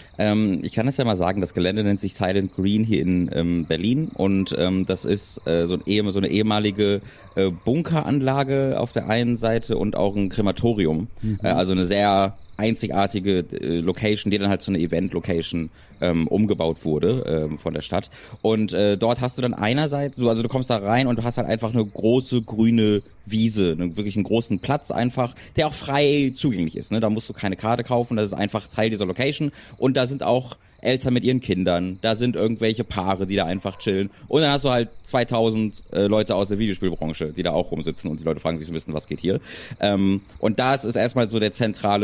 Ich kann es ja mal sagen, das Gelände nennt sich Silent Green hier in Berlin und das ist so eine ehemalige Bunkeranlage auf der einen Seite und auch ein Krematorium. Also eine sehr einzigartige Location, die dann halt zu einer Event-Location umgebaut wurde von der Stadt. Und dort hast du dann einerseits, du kommst da rein und du hast halt einfach eine große grüne Wiese, wirklich einen großen Platz einfach, der auch frei zugänglich ist. Ne? Da musst du keine Karte kaufen, das ist einfach Teil dieser Location. Und da sind auch Eltern mit ihren Kindern, da sind irgendwelche Paare, die da einfach chillen. Und dann hast du halt 2000 Leute aus der Videospielbranche, die da auch rumsitzen und die Leute fragen sich so ein bisschen, was geht hier. Und das ist erstmal so das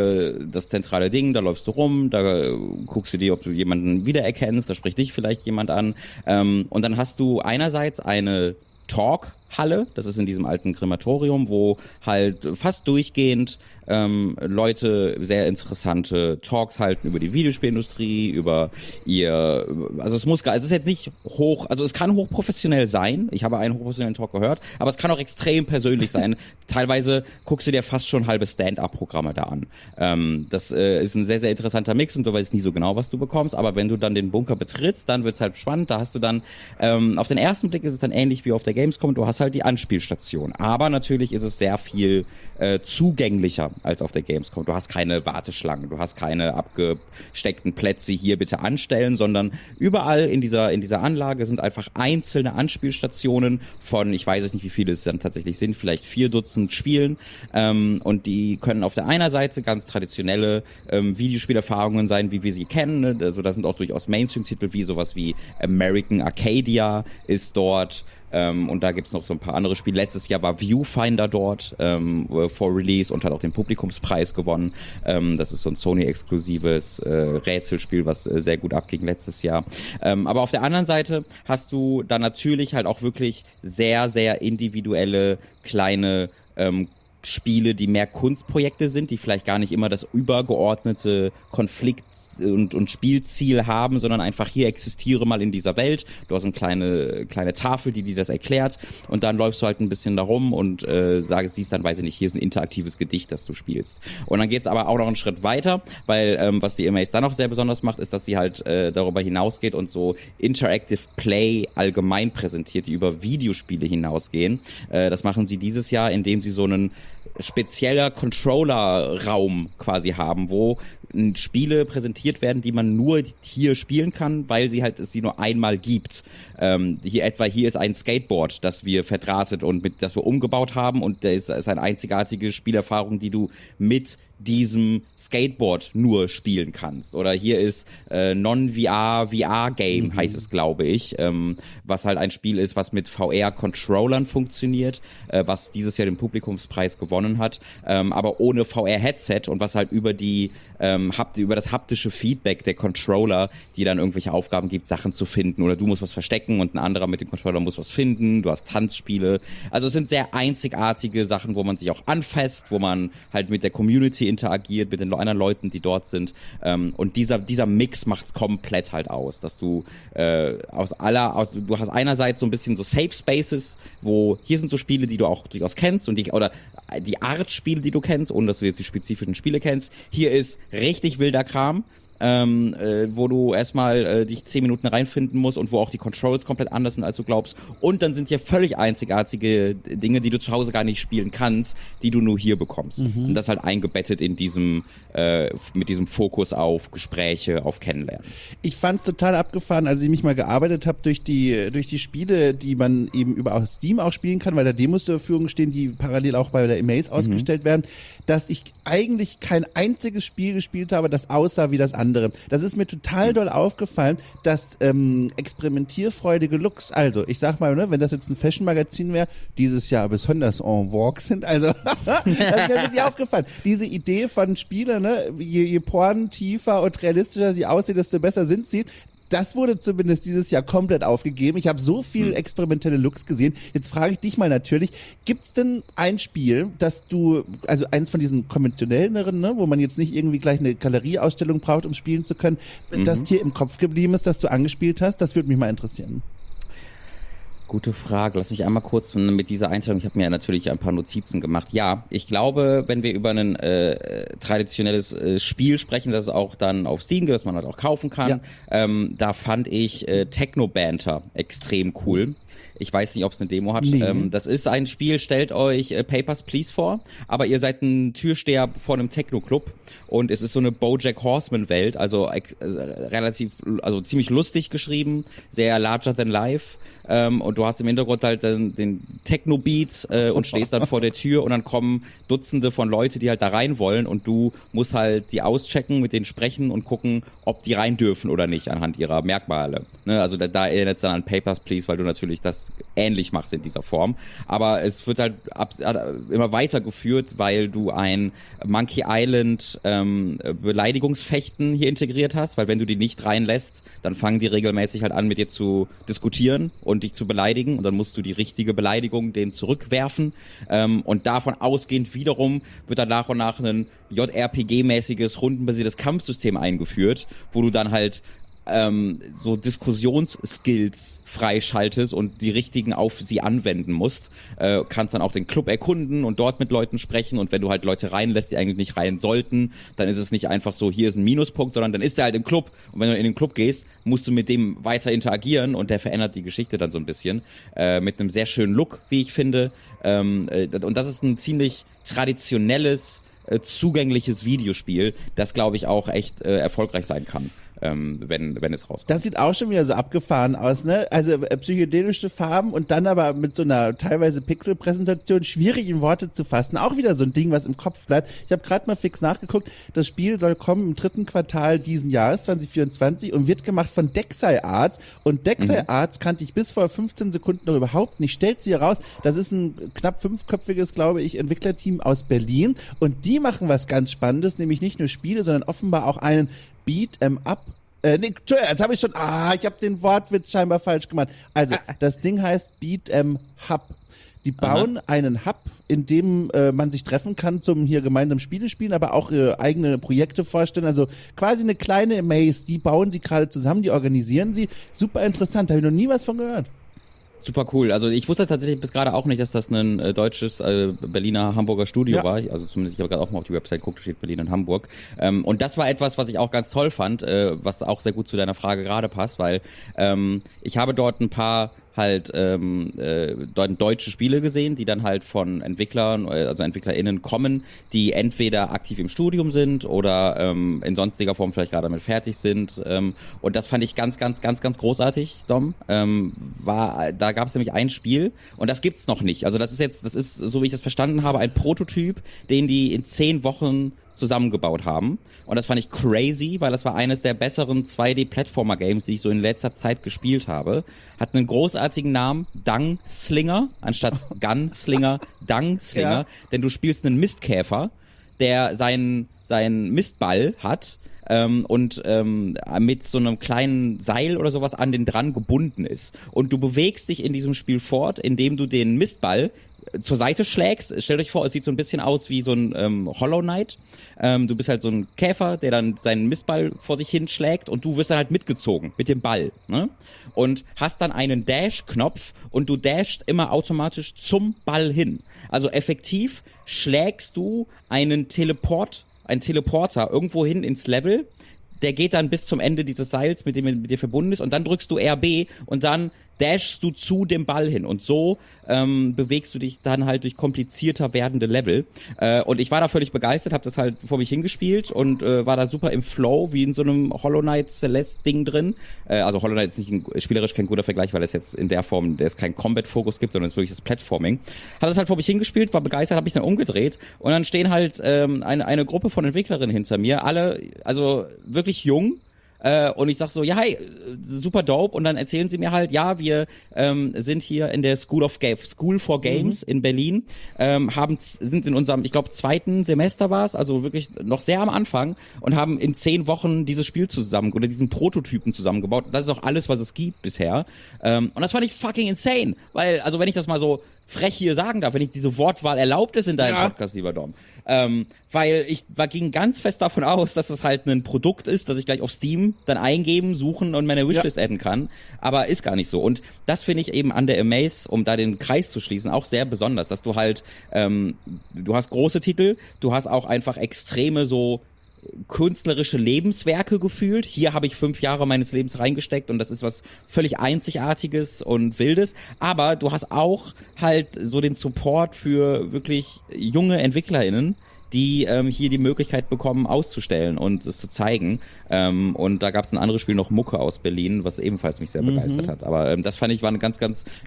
zentrale Ding, da läufst du rum, da guckst du dir, ob du jemanden wiedererkennst, da spricht dich vielleicht jemand an. Und dann hast du einerseits eine Halle, das ist in diesem alten Krematorium, wo halt fast durchgehend Leute sehr interessante Talks halten über die Videospielindustrie, über also es ist jetzt nicht es kann hochprofessionell sein, ich habe einen hochprofessionellen Talk gehört, aber es kann auch extrem persönlich sein. Teilweise guckst du dir fast schon halbe Stand-up-Programme da an. Das ist ein sehr, sehr interessanter Mix und du weißt nie so genau, was du bekommst, aber wenn du dann den Bunker betrittst, dann wird's halt spannend, da hast du dann, auf den ersten Blick ist es dann ähnlich wie auf der Gamescom, du hast halt die Anspielstation, aber natürlich ist es sehr viel zugänglicher als auf der Gamescom. Du hast keine Warteschlangen, du hast keine abgesteckten Plätze hier bitte anstellen, sondern überall in dieser Anlage sind einfach einzelne Anspielstationen von, ich weiß jetzt nicht, wie viele es dann tatsächlich sind, vielleicht 4 Dutzend Spielen, und die können auf der einen Seite ganz traditionelle Videospielerfahrungen sein, wie wir sie kennen, ne? Also da sind auch durchaus Mainstream-Titel wie sowas wie American Arcadia ist dort. Und da gibt's noch so ein paar andere Spiele. Letztes Jahr war Viewfinder dort vor Release und hat auch den Publikumspreis gewonnen. Das ist so ein Sony-exklusives Rätselspiel, was sehr gut abging letztes Jahr. Aber auf der anderen Seite hast du dann natürlich halt auch wirklich sehr, sehr individuelle kleine Spiele, die mehr Kunstprojekte sind, die vielleicht gar nicht immer das übergeordnete Konflikt- und Spielziel haben, sondern einfach hier existiere mal in dieser Welt. Du hast eine kleine Tafel, die dir das erklärt und dann läufst du halt ein bisschen da rum und siehst dann, weiß ich nicht, hier ist ein interaktives Gedicht, das du spielst. Und dann geht's aber auch noch einen Schritt weiter, weil was die Amaze dann noch sehr besonders macht, ist, dass sie halt darüber hinausgeht und so Interactive Play allgemein präsentiert, die über Videospiele hinausgehen. Das machen sie dieses Jahr, indem sie so einen spezieller Controller-Raum quasi haben, wo Spiele präsentiert werden, die man nur hier spielen kann, weil es sie nur einmal gibt. Hier ist ein Skateboard, das wir verdrahtet und das wir umgebaut haben und da ist eine einzigartige Spielerfahrung, die du mit diesem Skateboard nur spielen kannst. Oder hier ist Non-VR-VR-Game, heißt es, glaube ich, was halt ein Spiel ist, was mit VR-Controllern funktioniert, was dieses Jahr den Publikumspreis gewonnen hat, aber ohne VR-Headset und was halt über das haptische Feedback der Controller, die dann irgendwelche Aufgaben gibt, Sachen zu finden oder du musst was verstecken und ein anderer mit dem Controller muss was finden, du hast Tanzspiele. Also es sind sehr einzigartige Sachen, wo man sich auch anfasst, wo man halt mit der Community interagiert, mit den anderen Leuten, die dort sind. Und dieser Mix macht's komplett halt aus, dass du du hast einerseits so ein bisschen so Safe Spaces, wo hier sind so Spiele, die du auch durchaus kennst und oder die Art Spiele, die du kennst, ohne dass du jetzt die spezifischen Spiele kennst. Hier ist richtig wilder Kram, wo du erstmal dich 10 Minuten reinfinden musst und wo auch die Controls komplett anders sind, als du glaubst. Und dann sind hier völlig einzigartige Dinge, die du zu Hause gar nicht spielen kannst, die du nur hier bekommst. Und das halt eingebettet in mit diesem Fokus auf Gespräche, auf Kennenlernen. Ich fand's total abgefahren, als ich mich mal gearbeitet habe durch die Spiele, die man eben über Steam auch spielen kann, weil da Demos zur Verfügung stehen, die parallel auch bei der Amaze ausgestellt werden, dass ich eigentlich kein einziges Spiel gespielt habe, das aussah wie das andere. Das ist mir total doll aufgefallen, dass experimentierfreudige Looks, also ich sag mal, ne, wenn das jetzt ein Fashion-Magazin wäre, dieses Jahr besonders en vogue sind, also das ist mir wirklich aufgefallen. Diese Idee von Spielen, ne, je Porn tiefer und realistischer sie aussieht, desto besser sind sie. Das wurde zumindest dieses Jahr komplett aufgegeben. Ich habe so viel experimentelle Looks gesehen. Jetzt frage ich dich mal natürlich, gibt's denn ein Spiel, das du, also eins von diesen konventionelleren, ne, wo man jetzt nicht irgendwie gleich eine Galerieausstellung braucht, um spielen zu können, das dir im Kopf geblieben ist, das du angespielt hast? Das würde mich mal interessieren. Gute Frage. Lass mich einmal kurz mit dieser Einstellung, ich habe mir natürlich ein paar Notizen gemacht. Ja, ich glaube, wenn wir über ein traditionelles Spiel sprechen, das es auch dann auf Steam gibt, das man halt auch kaufen kann, da fand ich Techno-Banter extrem cool. Ich weiß nicht, ob es eine Demo hat. Nee. Das ist ein Spiel, stellt euch Papers, Please vor, aber ihr seid ein Türsteher vor einem Techno-Club und es ist so eine BoJack Horseman-Welt, also ziemlich lustig geschrieben, sehr larger than life. Und du hast im Hintergrund halt den Techno-Beat und stehst dann vor der Tür und dann kommen Dutzende von Leute, die halt da rein wollen und du musst halt die auschecken, mit denen sprechen und gucken, ob die rein dürfen oder nicht anhand ihrer Merkmale. Ne? Also da erinnert es dann an Papers, Please, weil du natürlich das das ähnlich machst in dieser Form. Aber es wird halt immer weitergeführt, weil du ein Monkey Island Beleidigungsfechten hier integriert hast, weil wenn du die nicht reinlässt, dann fangen die regelmäßig halt an, mit dir zu diskutieren und dich zu beleidigen und dann musst du die richtige Beleidigung denen zurückwerfen und davon ausgehend wiederum wird dann nach und nach ein JRPG-mäßiges, rundenbasiertes Kampfsystem eingeführt, wo du dann halt so Diskussionsskills freischaltest und die richtigen auf sie anwenden musst. Kannst dann auch den Club erkunden und dort mit Leuten sprechen und wenn du halt Leute reinlässt, die eigentlich nicht rein sollten, dann ist es nicht einfach so, hier ist ein Minuspunkt, sondern dann ist der halt im Club und wenn du in den Club gehst, musst du mit dem weiter interagieren und der verändert die Geschichte dann so ein bisschen mit einem sehr schönen Look, wie ich finde. Und das ist ein ziemlich traditionelles, zugängliches Videospiel, das glaube ich auch echt erfolgreich sein kann. Wenn es rauskommt. Das sieht auch schon wieder so abgefahren aus, ne? Also psychedelische Farben und dann aber mit so einer teilweise Pixelpräsentation schwierig in Worte zu fassen. Auch wieder so ein Ding, was im Kopf bleibt. Ich habe gerade mal fix nachgeguckt. Das Spiel soll kommen im 3. Quartal diesen Jahres, 2024, und wird gemacht von Dexai Arts. Und Dexai Arts kannte ich bis vor 15 Sekunden noch überhaupt nicht. Stellt sie heraus, das ist ein knapp 5-köpfiges, glaube ich, Entwicklerteam aus Berlin. Und die machen was ganz Spannendes, nämlich nicht nur Spiele, sondern offenbar auch einen Beat-em-up. Jetzt habe ich schon, ich habe den Wortwitz scheinbar falsch gemacht. Also, das Ding heißt Beat-em-Hub. Die bauen einen Hub, in dem man sich treffen kann zum hier gemeinsam Spiele spielen, aber auch eigene Projekte vorstellen. Also quasi eine kleine Maze, die bauen sie gerade zusammen, die organisieren sie. Super interessant, habe ich noch nie was von gehört. Super cool. Also ich wusste tatsächlich bis gerade auch nicht, dass das ein deutsches Berliner, Hamburger Studio war. Also zumindest, ich habe gerade auch mal auf die Website geguckt, da steht Berlin und Hamburg. Und das war etwas, was ich auch ganz toll fand, was auch sehr gut zu deiner Frage gerade passt, weil ich habe dort ein paar halt deutsche Spiele gesehen, die dann halt von Entwicklern, also EntwicklerInnen kommen, die entweder aktiv im Studium sind oder in sonstiger Form vielleicht gerade damit fertig sind. Und das fand ich ganz, ganz, ganz, ganz großartig, Dom. Da gab es nämlich ein Spiel und das gibt's noch nicht. Also das ist, so wie ich das verstanden habe, ein Prototyp, den die in 10 Wochen zusammengebaut haben. Und das fand ich crazy, weil das war eines der besseren 2D-Plattformer-Games, die ich so in letzter Zeit gespielt habe. Hat einen großartigen Namen, Dung-Slinger, anstatt Gunslinger, Dung-Slinger. Ja. Denn du spielst einen Mistkäfer, der seinen Mistball hat und mit so einem kleinen Seil oder sowas an den dran gebunden ist. Und du bewegst dich in diesem Spiel fort, indem du den Mistball zur Seite schlägst. Stellt euch vor, es sieht so ein bisschen aus wie so ein Hollow Knight. Du bist halt so ein Käfer, der dann seinen Mistball vor sich hinschlägt und du wirst dann halt mitgezogen mit dem Ball, ne? Und hast dann einen Dash-Knopf und du dashst immer automatisch zum Ball hin. Also effektiv schlägst du einen Teleporter irgendwo hin ins Level, der geht dann bis zum Ende dieses Seils, mit dem er mit dir verbunden ist, und dann drückst du RB und dann dashst du zu dem Ball hin und so bewegst du dich dann halt durch komplizierter werdende Level und ich war da völlig begeistert, habe das halt vor mich hingespielt und war da super im Flow, wie in so einem Hollow Knight Celeste Ding drin. Also Hollow Knight ist nicht spielerisch kein guter Vergleich, weil es jetzt in der Form, der es keinen Combat-Fokus gibt, sondern es ist wirklich das Platforming. Habe das halt vor mich hingespielt, war begeistert, habe mich dann umgedreht und dann stehen halt eine Gruppe von Entwicklerinnen hinter mir, alle, also wirklich jung. Und ich sag so, ja, hey, super dope. Und dann erzählen sie mir halt, ja, wir sind hier in der School for Games in Berlin, sind in unserem, ich glaube, 2. Semester war es, also wirklich noch sehr am Anfang und haben in 10 Wochen dieses Spiel oder diesen Prototypen zusammengebaut. Das ist auch alles, was es gibt bisher. Und das fand ich fucking insane, weil, also wenn ich das mal so frech hier sagen darf, wenn ich diese Wortwahl erlaubt ist in deinem Podcast, lieber Dom. Weil ich ging ganz fest davon aus, dass das halt ein Produkt ist, das ich gleich auf Steam dann eingeben, suchen und meine Wishlist adden kann. Aber ist gar nicht so. Und das finde ich eben an der Amaze, um da den Kreis zu schließen, auch sehr besonders, dass du halt, du hast große Titel, du hast auch einfach extreme so künstlerische Lebenswerke gefühlt. Hier habe ich 5 Jahre meines Lebens reingesteckt und das ist was völlig Einzigartiges und Wildes. Aber du hast auch halt so den Support für wirklich junge EntwicklerInnen, die hier die Möglichkeit bekommen, auszustellen und es zu zeigen. Und da gab es ein anderes Spiel noch, Mucke aus Berlin, was ebenfalls mich sehr begeistert hat. Aber das fand ich, war eine ganz,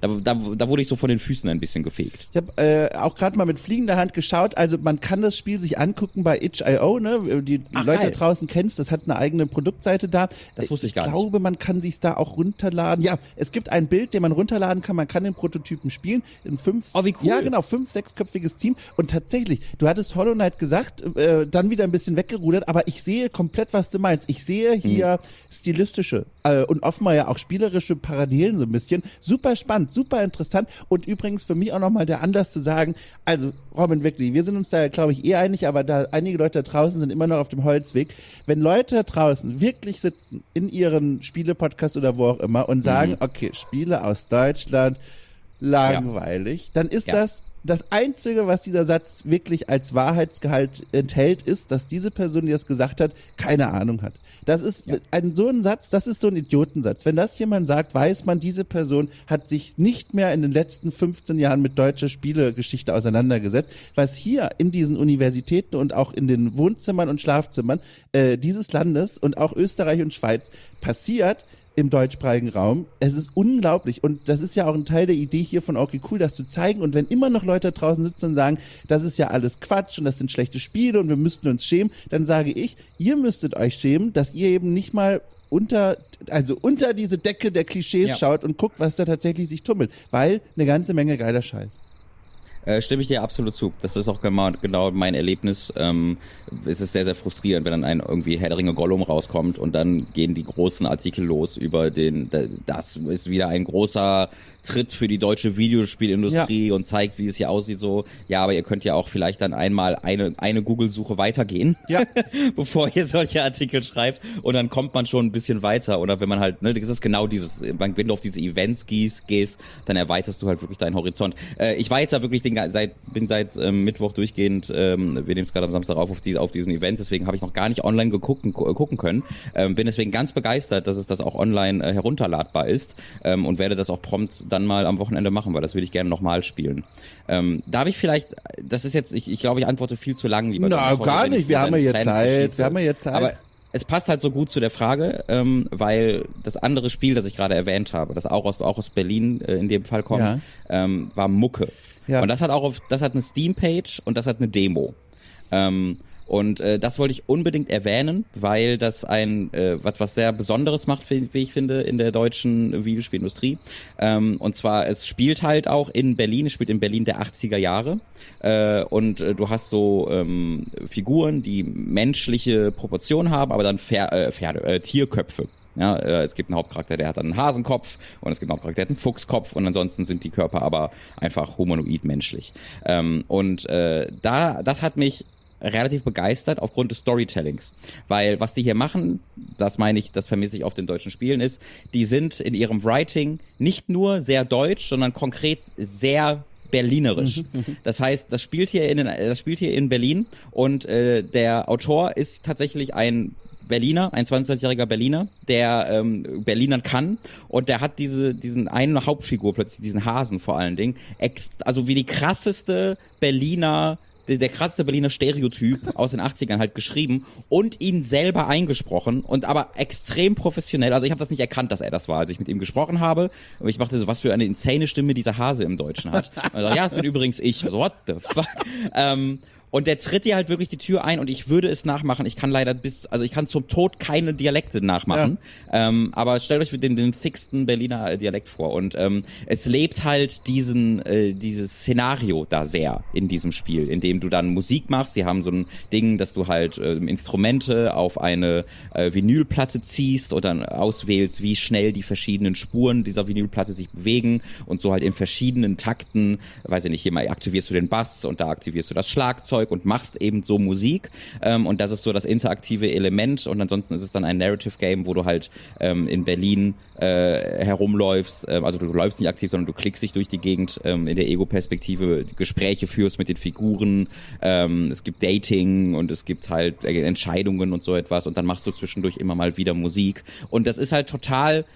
da wurde ich so von den Füßen ein bisschen gefegt. Ich habe auch gerade mal mit fliegender Hand geschaut, also man kann das Spiel sich angucken bei itch.io, ne? Die Leute geil. draußen kennst, das hat eine eigene Produktseite da. Das wusste ich gar nicht. Ich glaube, man kann sich's da auch runterladen. Ja, es gibt ein Bild, den man runterladen kann, man kann den Prototypen spielen. In wie cool. Ja, genau, 5-6-köpfiges Team. Und tatsächlich, du hattest Hollow Knight gesagt, dann wieder ein bisschen weggerudert, aber ich sehe komplett, was du meinst. Ich sehe hier stilistische und offenbar ja auch spielerische Parallelen so ein bisschen. Super spannend, super interessant und übrigens für mich auch nochmal der Anlass zu sagen, also Robin, wirklich, wir sind uns da, glaube ich, einig, aber da einige Leute da draußen sind immer noch auf dem Holzweg. Wenn Leute da draußen wirklich sitzen in ihren Spiele-Podcasts oder wo auch immer und sagen, okay, Spiele aus Deutschland, langweilig, dann ist das Einzige, was dieser Satz wirklich als Wahrheitsgehalt enthält, ist, dass diese Person, die das gesagt hat, keine Ahnung hat. Das ist so ein Satz, das ist so ein Idiotensatz. Wenn das jemand sagt, weiß man, diese Person hat sich nicht mehr in den letzten 15 Jahren mit deutscher Spielegeschichte auseinandergesetzt, was hier in diesen Universitäten und auch in den Wohnzimmern und Schlafzimmern dieses Landes und auch Österreich und Schweiz passiert, im deutschsprachigen Raum. Es ist unglaublich und das ist ja auch ein Teil der Idee hier von Okay Cool, das zu zeigen und wenn immer noch Leute da draußen sitzen und sagen, das ist ja alles Quatsch und das sind schlechte Spiele und wir müssten uns schämen, dann sage ich, ihr müsstet euch schämen, dass ihr eben nicht mal unter diese Decke der Klischees schaut und guckt, was da tatsächlich sich tummelt, weil eine ganze Menge geiler Scheiß. Stimme ich dir absolut zu. Das ist auch genau mein Erlebnis. Es ist sehr, sehr frustrierend, wenn dann ein irgendwie Herr der Ringe Gollum rauskommt und dann gehen die großen Artikel los über das ist wieder ein großer Tritt für die deutsche Videospielindustrie und zeigt, wie es hier aussieht, so. Ja, aber ihr könnt ja auch vielleicht dann einmal eine Google-Suche weitergehen, bevor ihr solche Artikel schreibt und dann kommt man schon ein bisschen weiter. Oder wenn man halt, ne, das ist genau dieses, wenn du auf diese Events gehst, dann erweiterst du halt wirklich deinen Horizont. Ich war jetzt ja wirklich bin seit Mittwoch durchgehend, wir nehmen es gerade am Samstag auf diesen Event, deswegen habe ich noch gar nicht online gucken können. Bin deswegen ganz begeistert, dass es das auch online herunterladbar ist und werde das auch prompt dann mal am Wochenende machen, weil das würde ich gerne nochmal spielen. Darf ich vielleicht, das ist jetzt, ich glaube, ich antworte viel zu lang. Lieber gar nicht, wir haben ja jetzt Zeit. Aber es passt halt so gut zu der Frage, weil das andere Spiel, das ich gerade erwähnt habe, das auch aus Berlin in dem Fall kommt, war Mucke. Ja. Und das hat eine Steam-Page und das hat eine Demo. Und das wollte ich unbedingt erwähnen, weil das was sehr Besonderes macht, wie ich finde, in der deutschen Videospielindustrie. Und zwar, es spielt halt auch in Berlin, es spielt in Berlin der 80er Jahre. Und du hast so Figuren, die menschliche Proportionen haben, aber dann Tierköpfe. Ja, es gibt einen Hauptcharakter, der hat dann einen Hasenkopf und es gibt einen Hauptcharakter, der hat einen Fuchskopf und ansonsten sind die Körper aber einfach humanoid menschlich. Das hat mich relativ begeistert aufgrund des Storytellings, weil was die hier machen, das vermisse ich auf den deutschen Spielen, ist, die sind in ihrem Writing nicht nur sehr deutsch, sondern konkret sehr berlinerisch. Das heißt, das spielt hier in Berlin und der Autor ist tatsächlich ein 22-jähriger Berliner, der Berlinern kann und der hat diesen einen Hauptfigur plötzlich, diesen Hasen vor allen Dingen, also wie der krasseste Berliner Stereotyp aus den 80ern halt geschrieben und ihn selber eingesprochen und aber extrem professionell. Also ich habe das nicht erkannt, dass er das war, als ich mit ihm gesprochen habe. Aber ich machte so, was für eine insane Stimme dieser Hase im Deutschen hat. Also, ja, das bin übrigens ich. So, what the fuck? Und der tritt dir halt wirklich die Tür ein und ich würde es nachmachen. Ich kann leider ich kann zum Tod keine Dialekte nachmachen. Ja. Aber stellt euch den fixten Berliner Dialekt vor. Und es lebt halt dieses Szenario da sehr in diesem Spiel, in dem du dann Musik machst. Sie haben so ein Ding, dass du halt Instrumente auf eine Vinylplatte ziehst und dann auswählst, wie schnell die verschiedenen Spuren dieser Vinylplatte sich bewegen und so halt in verschiedenen Takten, weiß ich nicht, hier mal aktivierst du den Bass und da aktivierst du das Schlagzeug und machst eben so Musik und das ist so das interaktive Element und ansonsten ist es dann ein Narrative Game, wo du halt in Berlin herumläufst, also du läufst nicht aktiv, sondern du klickst dich durch die Gegend in der Ego-Perspektive, Gespräche führst mit den Figuren, es gibt Dating und es gibt halt Entscheidungen und so etwas und dann machst du zwischendurch immer mal wieder Musik und das ist halt total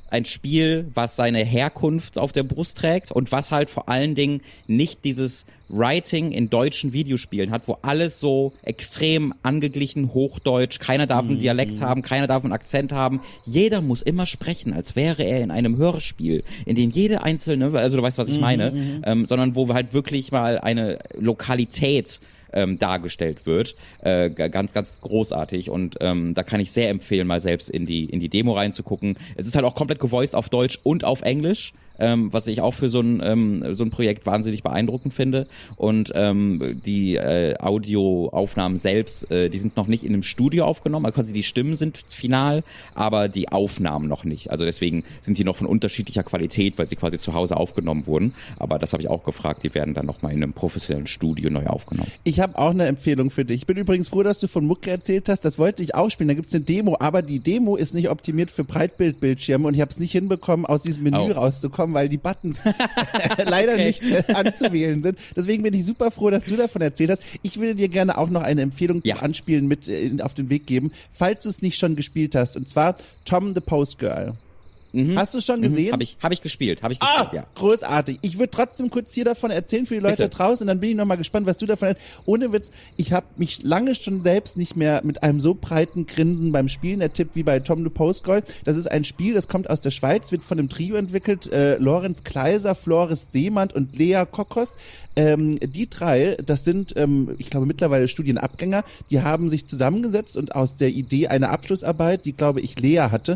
ein Spiel, was seine Herkunft auf der Brust trägt und was halt vor allen Dingen nicht dieses Writing in deutschen Videospielen hat, wo alles so extrem angeglichen, Hochdeutsch, keiner darf einen Dialekt haben, keiner darf einen Akzent haben. Jeder muss immer sprechen, als wäre er in einem Hörspiel, in dem jede einzelne, also du weißt, was ich meine, sondern wo halt wirklich mal eine Lokalität dargestellt wird. Ganz, ganz großartig und da kann ich sehr empfehlen, mal selbst in die Demo reinzugucken. Es ist halt auch komplett gevoiced auf Deutsch und auf Englisch. Was ich auch für so ein Projekt wahnsinnig beeindruckend finde. Und die Audioaufnahmen selbst, die sind noch nicht in einem Studio aufgenommen. Also quasi die Stimmen sind final, aber die Aufnahmen noch nicht. Also deswegen sind die noch von unterschiedlicher Qualität, weil sie quasi zu Hause aufgenommen wurden. Aber das habe ich auch gefragt. Die werden dann nochmal in einem professionellen Studio neu aufgenommen. Ich habe auch eine Empfehlung für dich. Ich bin übrigens froh, dass du von Mucke erzählt hast. Das wollte ich auch spielen. Da gibt's eine Demo, aber die Demo ist nicht optimiert für Breitbildbildschirme und ich habe es nicht hinbekommen, aus diesem Menü rauszukommen, weil die Buttons leider nicht anzuwählen sind. Deswegen bin ich super froh, dass du davon erzählt hast. Ich würde dir gerne auch noch eine Empfehlung zum Anspielen mit auf den Weg geben, falls du es nicht schon gespielt hast. Und zwar Tom the Postgirl. Hast du es schon gesehen? Hab ich gespielt, ja. Großartig. Ich würde trotzdem kurz hier davon erzählen für die Leute da draußen und dann bin ich nochmal gespannt, was du davon hast. Ohne Witz, ich habe mich lange schon selbst nicht mehr mit einem so breiten Grinsen beim Spielen ertippt wie bei Tom the Postgirl. Das ist ein Spiel, das kommt aus der Schweiz, wird von einem Trio entwickelt, Lorenz Kleiser, Floris Demand und Lea Kokos. Die drei, das sind, ich glaube, mittlerweile Studienabgänger, die haben sich zusammengesetzt und aus der Idee einer Abschlussarbeit, die, glaube ich, Lea hatte,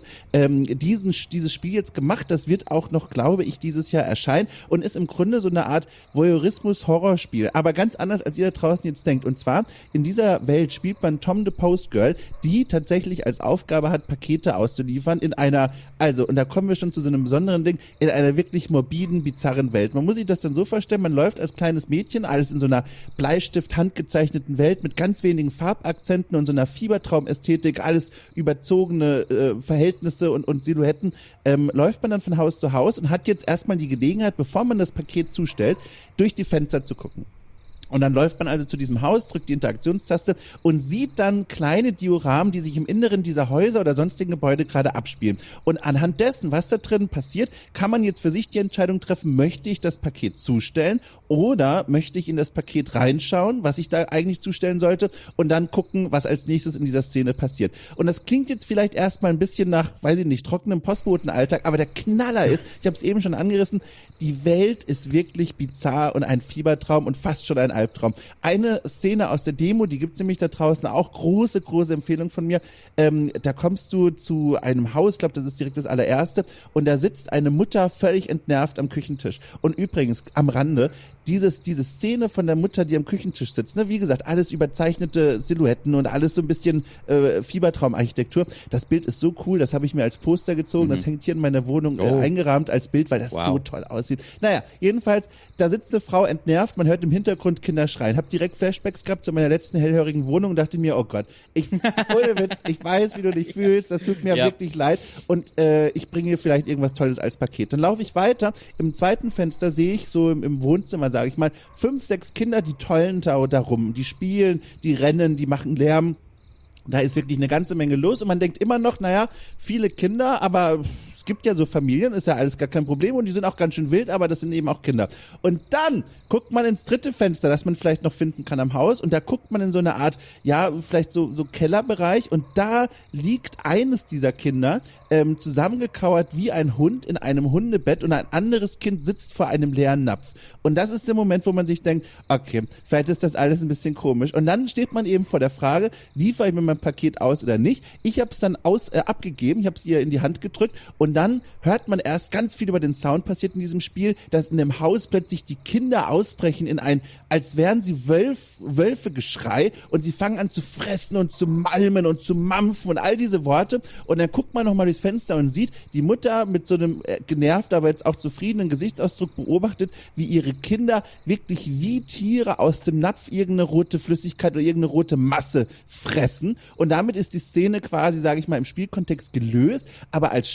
dieses Spiel jetzt gemacht. Das wird auch noch, glaube ich, dieses Jahr erscheinen und ist im Grunde so eine Art Voyeurismus-Horrorspiel, aber ganz anders, als ihr da draußen jetzt denkt. Und zwar, in dieser Welt spielt man Tom the Postgirl, die tatsächlich als Aufgabe hat, Pakete auszuliefern in einer, also, und da kommen wir schon zu so einem besonderen Ding, in einer wirklich morbiden, bizarren Welt. Man muss sich das dann so vorstellen, man läuft als kleines Mädchen, alles in so einer Bleistift-handgezeichneten Welt mit ganz wenigen Farbakzenten und so einer Fiebertraumästhetik, alles überzogene Verhältnisse und Silhouetten, läuft man dann von Haus zu Haus und hat jetzt erstmal die Gelegenheit, bevor man das Paket zustellt, durch die Fenster zu gucken. Und dann läuft man also zu diesem Haus, drückt die Interaktionstaste und sieht dann kleine Dioramen, die sich im Inneren dieser Häuser oder sonstigen Gebäude gerade abspielen. Und anhand dessen, was da drin passiert, kann man jetzt für sich die Entscheidung treffen, möchte ich das Paket zustellen oder möchte ich in das Paket reinschauen, was ich da eigentlich zustellen sollte und dann gucken, was als nächstes in dieser Szene passiert. Und das klingt jetzt vielleicht erstmal ein bisschen nach, weiß ich nicht, trockenem Postbotenalltag, aber der Knaller ist, ich habe es eben schon angerissen, die Welt ist wirklich bizarr und ein Fiebertraum und fast schon ein Albtraum. Eine Szene aus der Demo, die gibt's nämlich da draußen auch, große Empfehlung von mir. Da kommst du zu einem Haus, ich glaube, das ist direkt das allererste, und da sitzt eine Mutter völlig entnervt am Küchentisch. Und übrigens, am Rande, diese Szene von der Mutter, die am Küchentisch sitzt, ne, wie gesagt, alles überzeichnete Silhouetten und alles so ein bisschen Fiebertraumarchitektur. Das Bild ist so cool, das habe ich mir als Poster gezogen, das hängt hier in meiner Wohnung eingerahmt als Bild, weil das so toll aussieht. Naja, jedenfalls, da sitzt eine Frau entnervt, man hört im Hintergrund Kinder schreien. Hab direkt Flashbacks gehabt zu meiner letzten hellhörigen Wohnung und dachte mir, oh Gott, ohne Witz, ich weiß, wie du dich fühlst, das tut mir wirklich leid und ich bringe dir vielleicht irgendwas Tolles als Paket. Dann laufe ich weiter, im zweiten Fenster sehe ich so im Wohnzimmer, sage ich mal, 5, 6 Kinder, die tollen da rum, die spielen, die rennen, die machen Lärm. Da ist wirklich eine ganze Menge los und man denkt immer noch, naja, viele Kinder, aber es gibt ja so Familien, ist ja alles gar kein Problem und die sind auch ganz schön wild, aber das sind eben auch Kinder. Und dann guckt man ins dritte Fenster, das man vielleicht noch finden kann am Haus und da guckt man in so eine Art, ja, vielleicht so Kellerbereich und da liegt eines dieser Kinder zusammengekauert wie ein Hund in einem Hundebett und ein anderes Kind sitzt vor einem leeren Napf. Und das ist der Moment, wo man sich denkt, okay, vielleicht ist das alles ein bisschen komisch. Und dann steht man eben vor der Frage, liefere ich mir mein Paket aus oder nicht? Ich habe es dann abgegeben, ich habe es ihr in die Hand gedrückt und dann hört man erst ganz viel über den Sound passiert in diesem Spiel, dass in dem Haus plötzlich die Kinder ausbrechen in ein, als wären sie Wölfegeschrei und sie fangen an zu fressen und zu malmen und zu mampfen und all diese Worte und dann guckt man nochmal durchs Fenster und sieht, die Mutter mit so einem genervt, aber jetzt auch zufriedenen Gesichtsausdruck beobachtet, wie ihre Kinder wirklich wie Tiere aus dem Napf irgendeine rote Flüssigkeit oder irgendeine rote Masse fressen und damit ist die Szene quasi, sage ich mal, im Spielkontext gelöst, aber als Spieler oder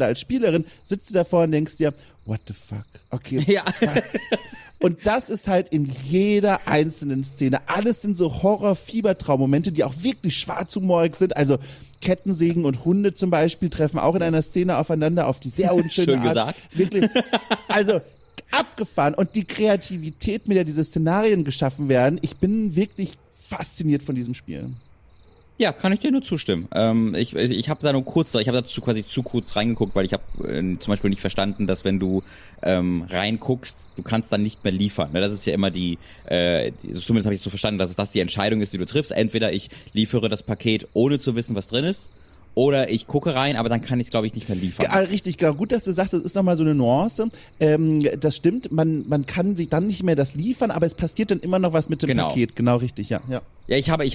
als Spielerin sitzt du davor und denkst dir, what the fuck? Okay, Ja. was? Und das ist halt in jeder einzelnen Szene. Alles sind so Horror-Fiebertraummomente, die auch wirklich schwarzhumorig sind. Also Kettensägen und Hunde zum Beispiel treffen auch in einer Szene aufeinander auf die sehr unschöne Schön Art. gesagt. Wirklich. Also abgefahren. Und die Kreativität, mit der diese Szenarien geschaffen werden, ich bin wirklich fasziniert von diesem Spiel. Ja, kann ich dir nur zustimmen. Ich habe da quasi zu kurz reingeguckt, weil ich habe zum Beispiel nicht verstanden, dass wenn du reinguckst, du kannst dann nicht mehr liefern. Ne? Das ist ja immer zumindest habe ich so verstanden, dass das die Entscheidung ist, die du triffst. Entweder ich liefere das Paket, ohne zu wissen, was drin ist, oder ich gucke rein, aber dann kann ich es, glaube ich, nicht mehr liefern. Ja, richtig, genau. Gut, dass du sagst, das ist nochmal so eine Nuance. Das stimmt, man kann sich dann nicht mehr das liefern, aber es passiert dann immer noch was mit dem Paket. Genau, richtig, ja. Ja, ich habe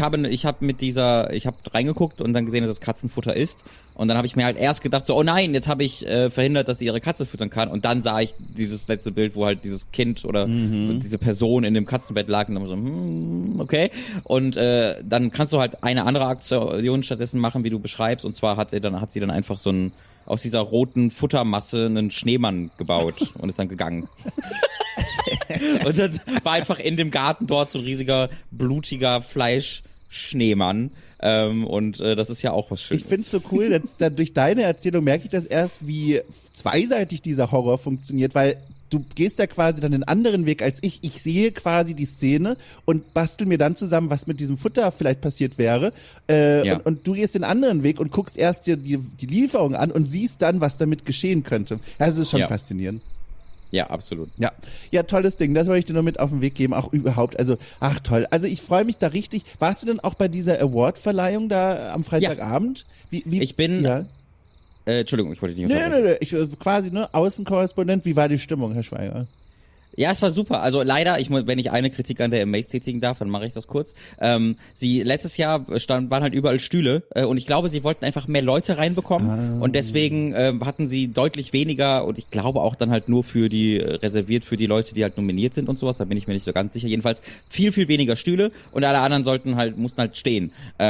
reingeguckt und dann gesehen, dass das Katzenfutter ist. Und dann habe ich mir halt erst gedacht so, oh nein, jetzt habe ich verhindert, dass sie ihre Katze füttern kann. Und dann sah ich dieses letzte Bild, wo halt dieses Kind oder diese Person in dem Katzenbett lag und dann so, okay. Und dann kannst du halt eine andere Aktion stattdessen machen, wie du beschreibst. Und zwar hat sie dann einfach so aus dieser roten Futtermasse einen Schneemann gebaut und ist dann gegangen. Und dann war einfach in dem Garten dort so ein riesiger, blutiger Fleischschneemann. Und das ist ja auch was Schönes. Ich finde es so cool, dass durch deine Erzählung merke ich das erst, wie zweiseitig dieser Horror funktioniert, weil du gehst da quasi dann den anderen Weg als ich. Ich sehe quasi die Szene und bastel mir dann zusammen, was mit diesem Futter vielleicht passiert wäre. Und du gehst den anderen Weg und guckst erst dir die Lieferung an und siehst dann, was damit geschehen könnte. Das ist schon faszinierend. Ja, absolut. Ja, tolles Ding. Das wollte ich dir nur mit auf den Weg geben, auch überhaupt. Also, ach toll. Also ich freue mich da richtig. Warst du denn auch bei dieser Award-Verleihung da am Freitagabend? Wie, ich bin... Ja. Entschuldigung, ich wollte dich nicht unterbrechen. Nee. Ich quasi, Außenkorrespondent. Wie war die Stimmung, Herr Schweiger? Ja, es war super. Also leider, wenn ich eine Kritik an der Amaze tätigen darf, dann mache ich das kurz. Letztes Jahr waren halt überall Stühle und ich glaube, sie wollten einfach mehr Leute reinbekommen und deswegen hatten sie deutlich weniger und ich glaube auch dann halt nur reserviert für die Leute, die halt nominiert sind und sowas, da bin ich mir nicht so ganz sicher. Jedenfalls viel, viel weniger Stühle und alle anderen mussten halt stehen.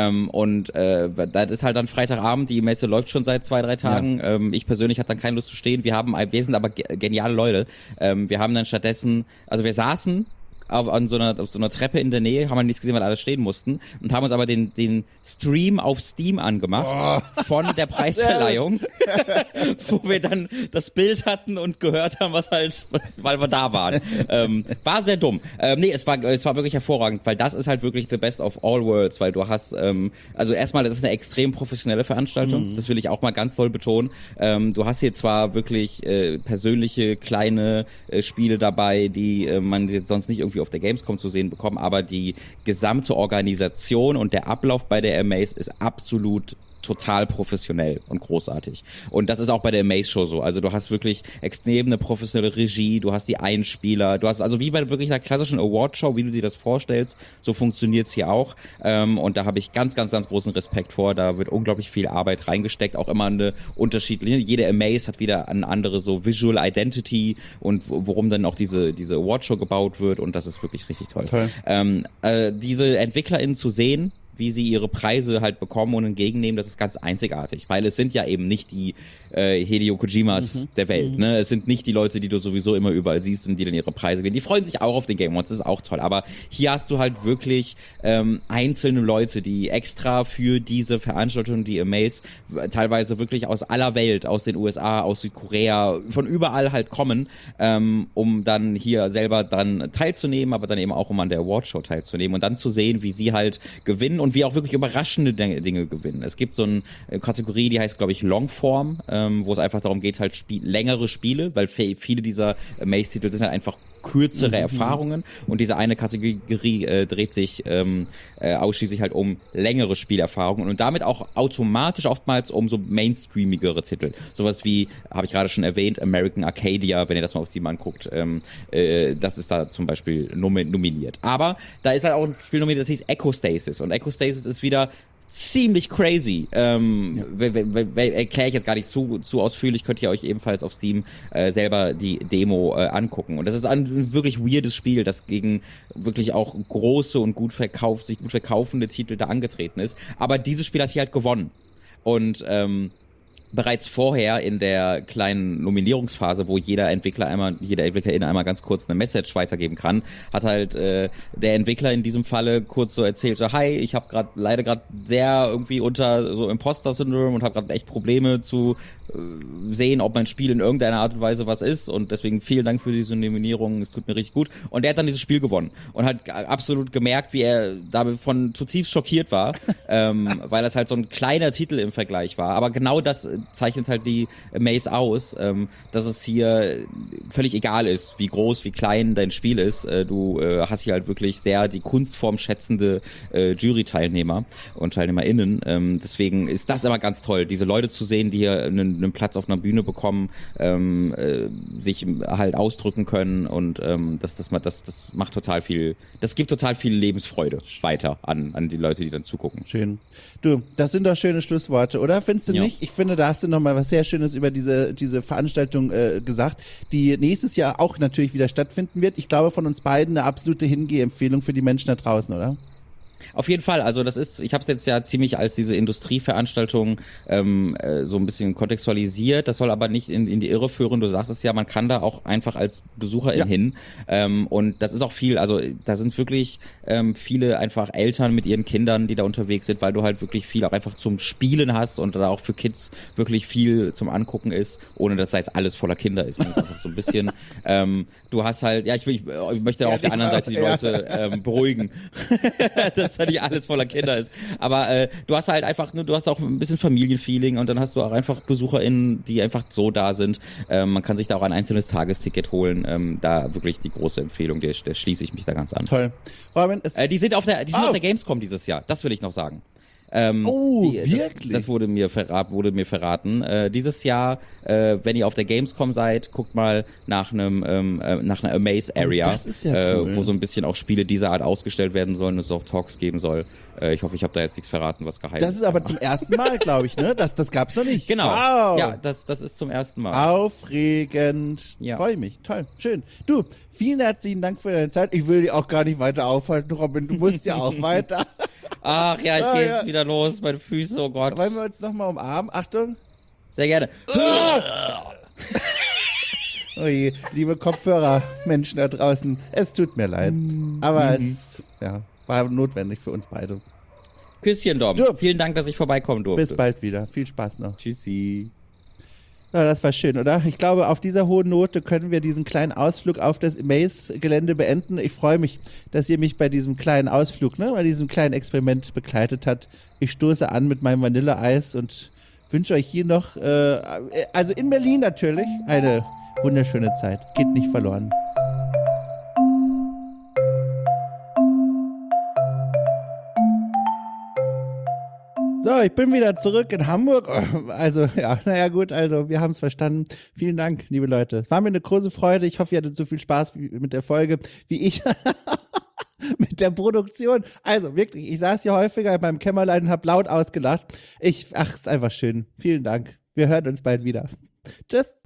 Das ist halt dann Freitagabend, die Messe läuft schon seit 2-3 Tagen. Ja. Ich persönlich hatte dann keine Lust zu stehen. Wir sind aber geniale Leute. Wir haben dann stattdessen wir saßen auf so einer Treppe in der Nähe, haben halt nichts gesehen, weil alle stehen mussten und haben uns aber den Stream auf Steam angemacht von der Preisverleihung, wo wir dann das Bild hatten und gehört haben, weil wir da waren. War sehr dumm. Es war wirklich hervorragend, weil das ist halt wirklich the best of all worlds, weil du hast, erstmal, das ist eine extrem professionelle Veranstaltung, das will ich auch mal ganz toll betonen. Du hast hier zwar wirklich persönliche, kleine Spiele dabei, die man jetzt sonst nicht irgendwie auf der Gamescom zu sehen bekommen, aber die gesamte Organisation und der Ablauf bei der Amaze ist absolut total professionell und großartig. Und das ist auch bei der Amaze-Show so. Also du hast wirklich extrem eine professionelle Regie, du hast die Einspieler, du hast also wie bei wirklich einer klassischen Award-Show, wie du dir das vorstellst, so funktioniert's hier auch. Und da habe ich ganz, ganz, ganz großen Respekt vor. Da wird unglaublich viel Arbeit reingesteckt, auch immer eine unterschiedliche. Jede Amaze hat wieder eine andere so Visual Identity und worum dann auch diese Award-Show gebaut wird und das ist wirklich richtig toll. Diese EntwicklerInnen zu sehen, wie sie ihre Preise halt bekommen und entgegennehmen, das ist ganz einzigartig, weil es sind ja eben nicht die Hideo Kojimas der Welt, ne? Es sind nicht die Leute, die du sowieso immer überall siehst und die dann ihre Preise gewinnen. Die freuen sich auch auf den Game Awards, das ist auch toll, aber hier hast du halt wirklich einzelne Leute, die extra für diese Veranstaltung, die Amaze, teilweise wirklich aus aller Welt, aus den USA, aus Südkorea, von überall halt kommen, um dann hier selber dann teilzunehmen, aber dann eben auch um an der Awardshow teilzunehmen und dann zu sehen, wie sie halt gewinnen und wie auch wirklich überraschende Dinge gewinnen. Es gibt so eine Kategorie, die heißt, glaube ich, Longform, wo es einfach darum geht, halt längere Spiele, weil viele dieser Maze-Titel sind halt einfach kürzere Erfahrungen und diese eine Kategorie dreht sich ausschließlich halt um längere Spielerfahrungen und damit auch automatisch oftmals um so mainstreamigere Titel. Sowas wie, habe ich gerade schon erwähnt, American Arcadia, wenn ihr das mal auf Steam anguckt, das ist da zum Beispiel nominiert. Aber da ist halt auch ein Spiel nominiert, das hieß Echostasis und Echostasis ist wieder ziemlich crazy. Erkläre ich jetzt gar nicht zu ausführlich, könnt ihr euch ebenfalls auf Steam selber die Demo angucken. Und das ist ein wirklich weirdes Spiel, das gegen wirklich auch große und sich gut verkaufende Titel da angetreten ist. Aber dieses Spiel hat hier halt gewonnen. Und bereits vorher in der kleinen Nominierungsphase, wo jede Entwicklerin einmal ganz kurz eine Message weitergeben kann, hat halt der Entwickler in diesem Falle kurz so erzählt, so, hi, ich habe leider gerade sehr irgendwie unter so Imposter-Syndrom und habe gerade echt Probleme zu sehen, ob mein Spiel in irgendeiner Art und Weise was ist, und deswegen vielen Dank für diese Nominierung, es tut mir richtig gut. Und der hat dann dieses Spiel gewonnen und hat absolut gemerkt, wie er davon zutiefst schockiert war, weil das halt so ein kleiner Titel im Vergleich war. Aber genau das zeichnet halt die Maze aus, dass es hier völlig egal ist, wie groß, wie klein dein Spiel ist. Du hast hier halt wirklich sehr die Kunstform schätzende Jury-Teilnehmer und TeilnehmerInnen. Deswegen ist das immer ganz toll, diese Leute zu sehen, die hier einen Platz auf einer Bühne bekommen, sich halt ausdrücken können, und das macht total viel, das gibt total viel Lebensfreude weiter an die Leute, die dann zugucken. Schön. Du, das sind doch schöne Schlussworte, oder? Findest du nicht? Ich finde, da hast du nochmal was sehr Schönes über diese Veranstaltung gesagt, die nächstes Jahr auch natürlich wieder stattfinden wird. Ich glaube, von uns beiden eine absolute Hingeh-Empfehlung für die Menschen da draußen, oder? Auf jeden Fall, also ich habe es jetzt ja ziemlich als diese Industrieveranstaltung so ein bisschen kontextualisiert, das soll aber nicht in die Irre führen, du sagst es ja, man kann da auch einfach als Besucherin hin, und das ist auch viel, also da sind wirklich viele einfach Eltern mit ihren Kindern, die da unterwegs sind, weil du halt wirklich viel auch einfach zum Spielen hast und da auch für Kids wirklich viel zum Angucken ist, ohne dass da jetzt alles voller Kinder ist. Das ist einfach so ein bisschen, du hast halt, ich möchte auf der anderen Seite die Leute beruhigen, dass da nicht alles voller Kinder ist. Aber du hast halt einfach, du hast auch ein bisschen Familienfeeling, und dann hast du auch einfach BesucherInnen, die einfach so da sind. Man kann sich da auch ein einzelnes Tagesticket holen. Da wirklich die große Empfehlung, der schließe ich mich da ganz an. Toll. Robin, die sind auf der Gamescom dieses Jahr, das will ich noch sagen. Wirklich? Das wurde mir verraten. Dieses Jahr, wenn ihr auf der Gamescom seid, guckt mal nach einer Amaze Area, das ist ja cool. wo so ein bisschen auch Spiele dieser Art ausgestellt werden sollen, es auch Talks geben soll. Ich hoffe, ich habe da jetzt nichts verraten, was geheim ist. Das ist aber zum ersten Mal, glaube ich, ne? Das gab's noch nicht. Genau. Wow. Ja, das ist zum ersten Mal. Aufregend. Ja. Freue mich. Toll. Schön. Du, vielen herzlichen Dank für deine Zeit. Ich will dich auch gar nicht weiter aufhalten, Robin. Du musst ja auch weiter. Ach ja, ich gehe jetzt wieder los, meine Füße, oh Gott. Wollen wir uns nochmal umarmen? Achtung. Sehr gerne. Oh je, liebe Kopfhörer-Menschen da draußen, es tut mir leid. Aber es war notwendig für uns beide. Küsschen, Dom. Vielen Dank, dass ich vorbeikommen durfte. Bis bald wieder. Viel Spaß noch. Tschüssi. Ja, das war schön, oder? Ich glaube, auf dieser hohen Note können wir diesen kleinen Ausflug auf das Amaze-Gelände beenden. Ich freue mich, dass ihr mich bei diesem kleinen Ausflug, bei diesem kleinen Experiment begleitet habt. Ich stoße an mit meinem Vanilleeis und wünsche euch hier noch, also in Berlin natürlich, eine wunderschöne Zeit. Geht nicht verloren. So, ich bin wieder zurück in Hamburg. Also, wir haben es verstanden. Vielen Dank, liebe Leute. Es war mir eine große Freude. Ich hoffe, ihr hattet so viel Spaß mit der Folge, wie ich mit der Produktion. Also, wirklich, ich saß hier häufiger in meinem Kämmerlein und habe laut ausgelacht. Ist einfach schön. Vielen Dank. Wir hören uns bald wieder. Tschüss.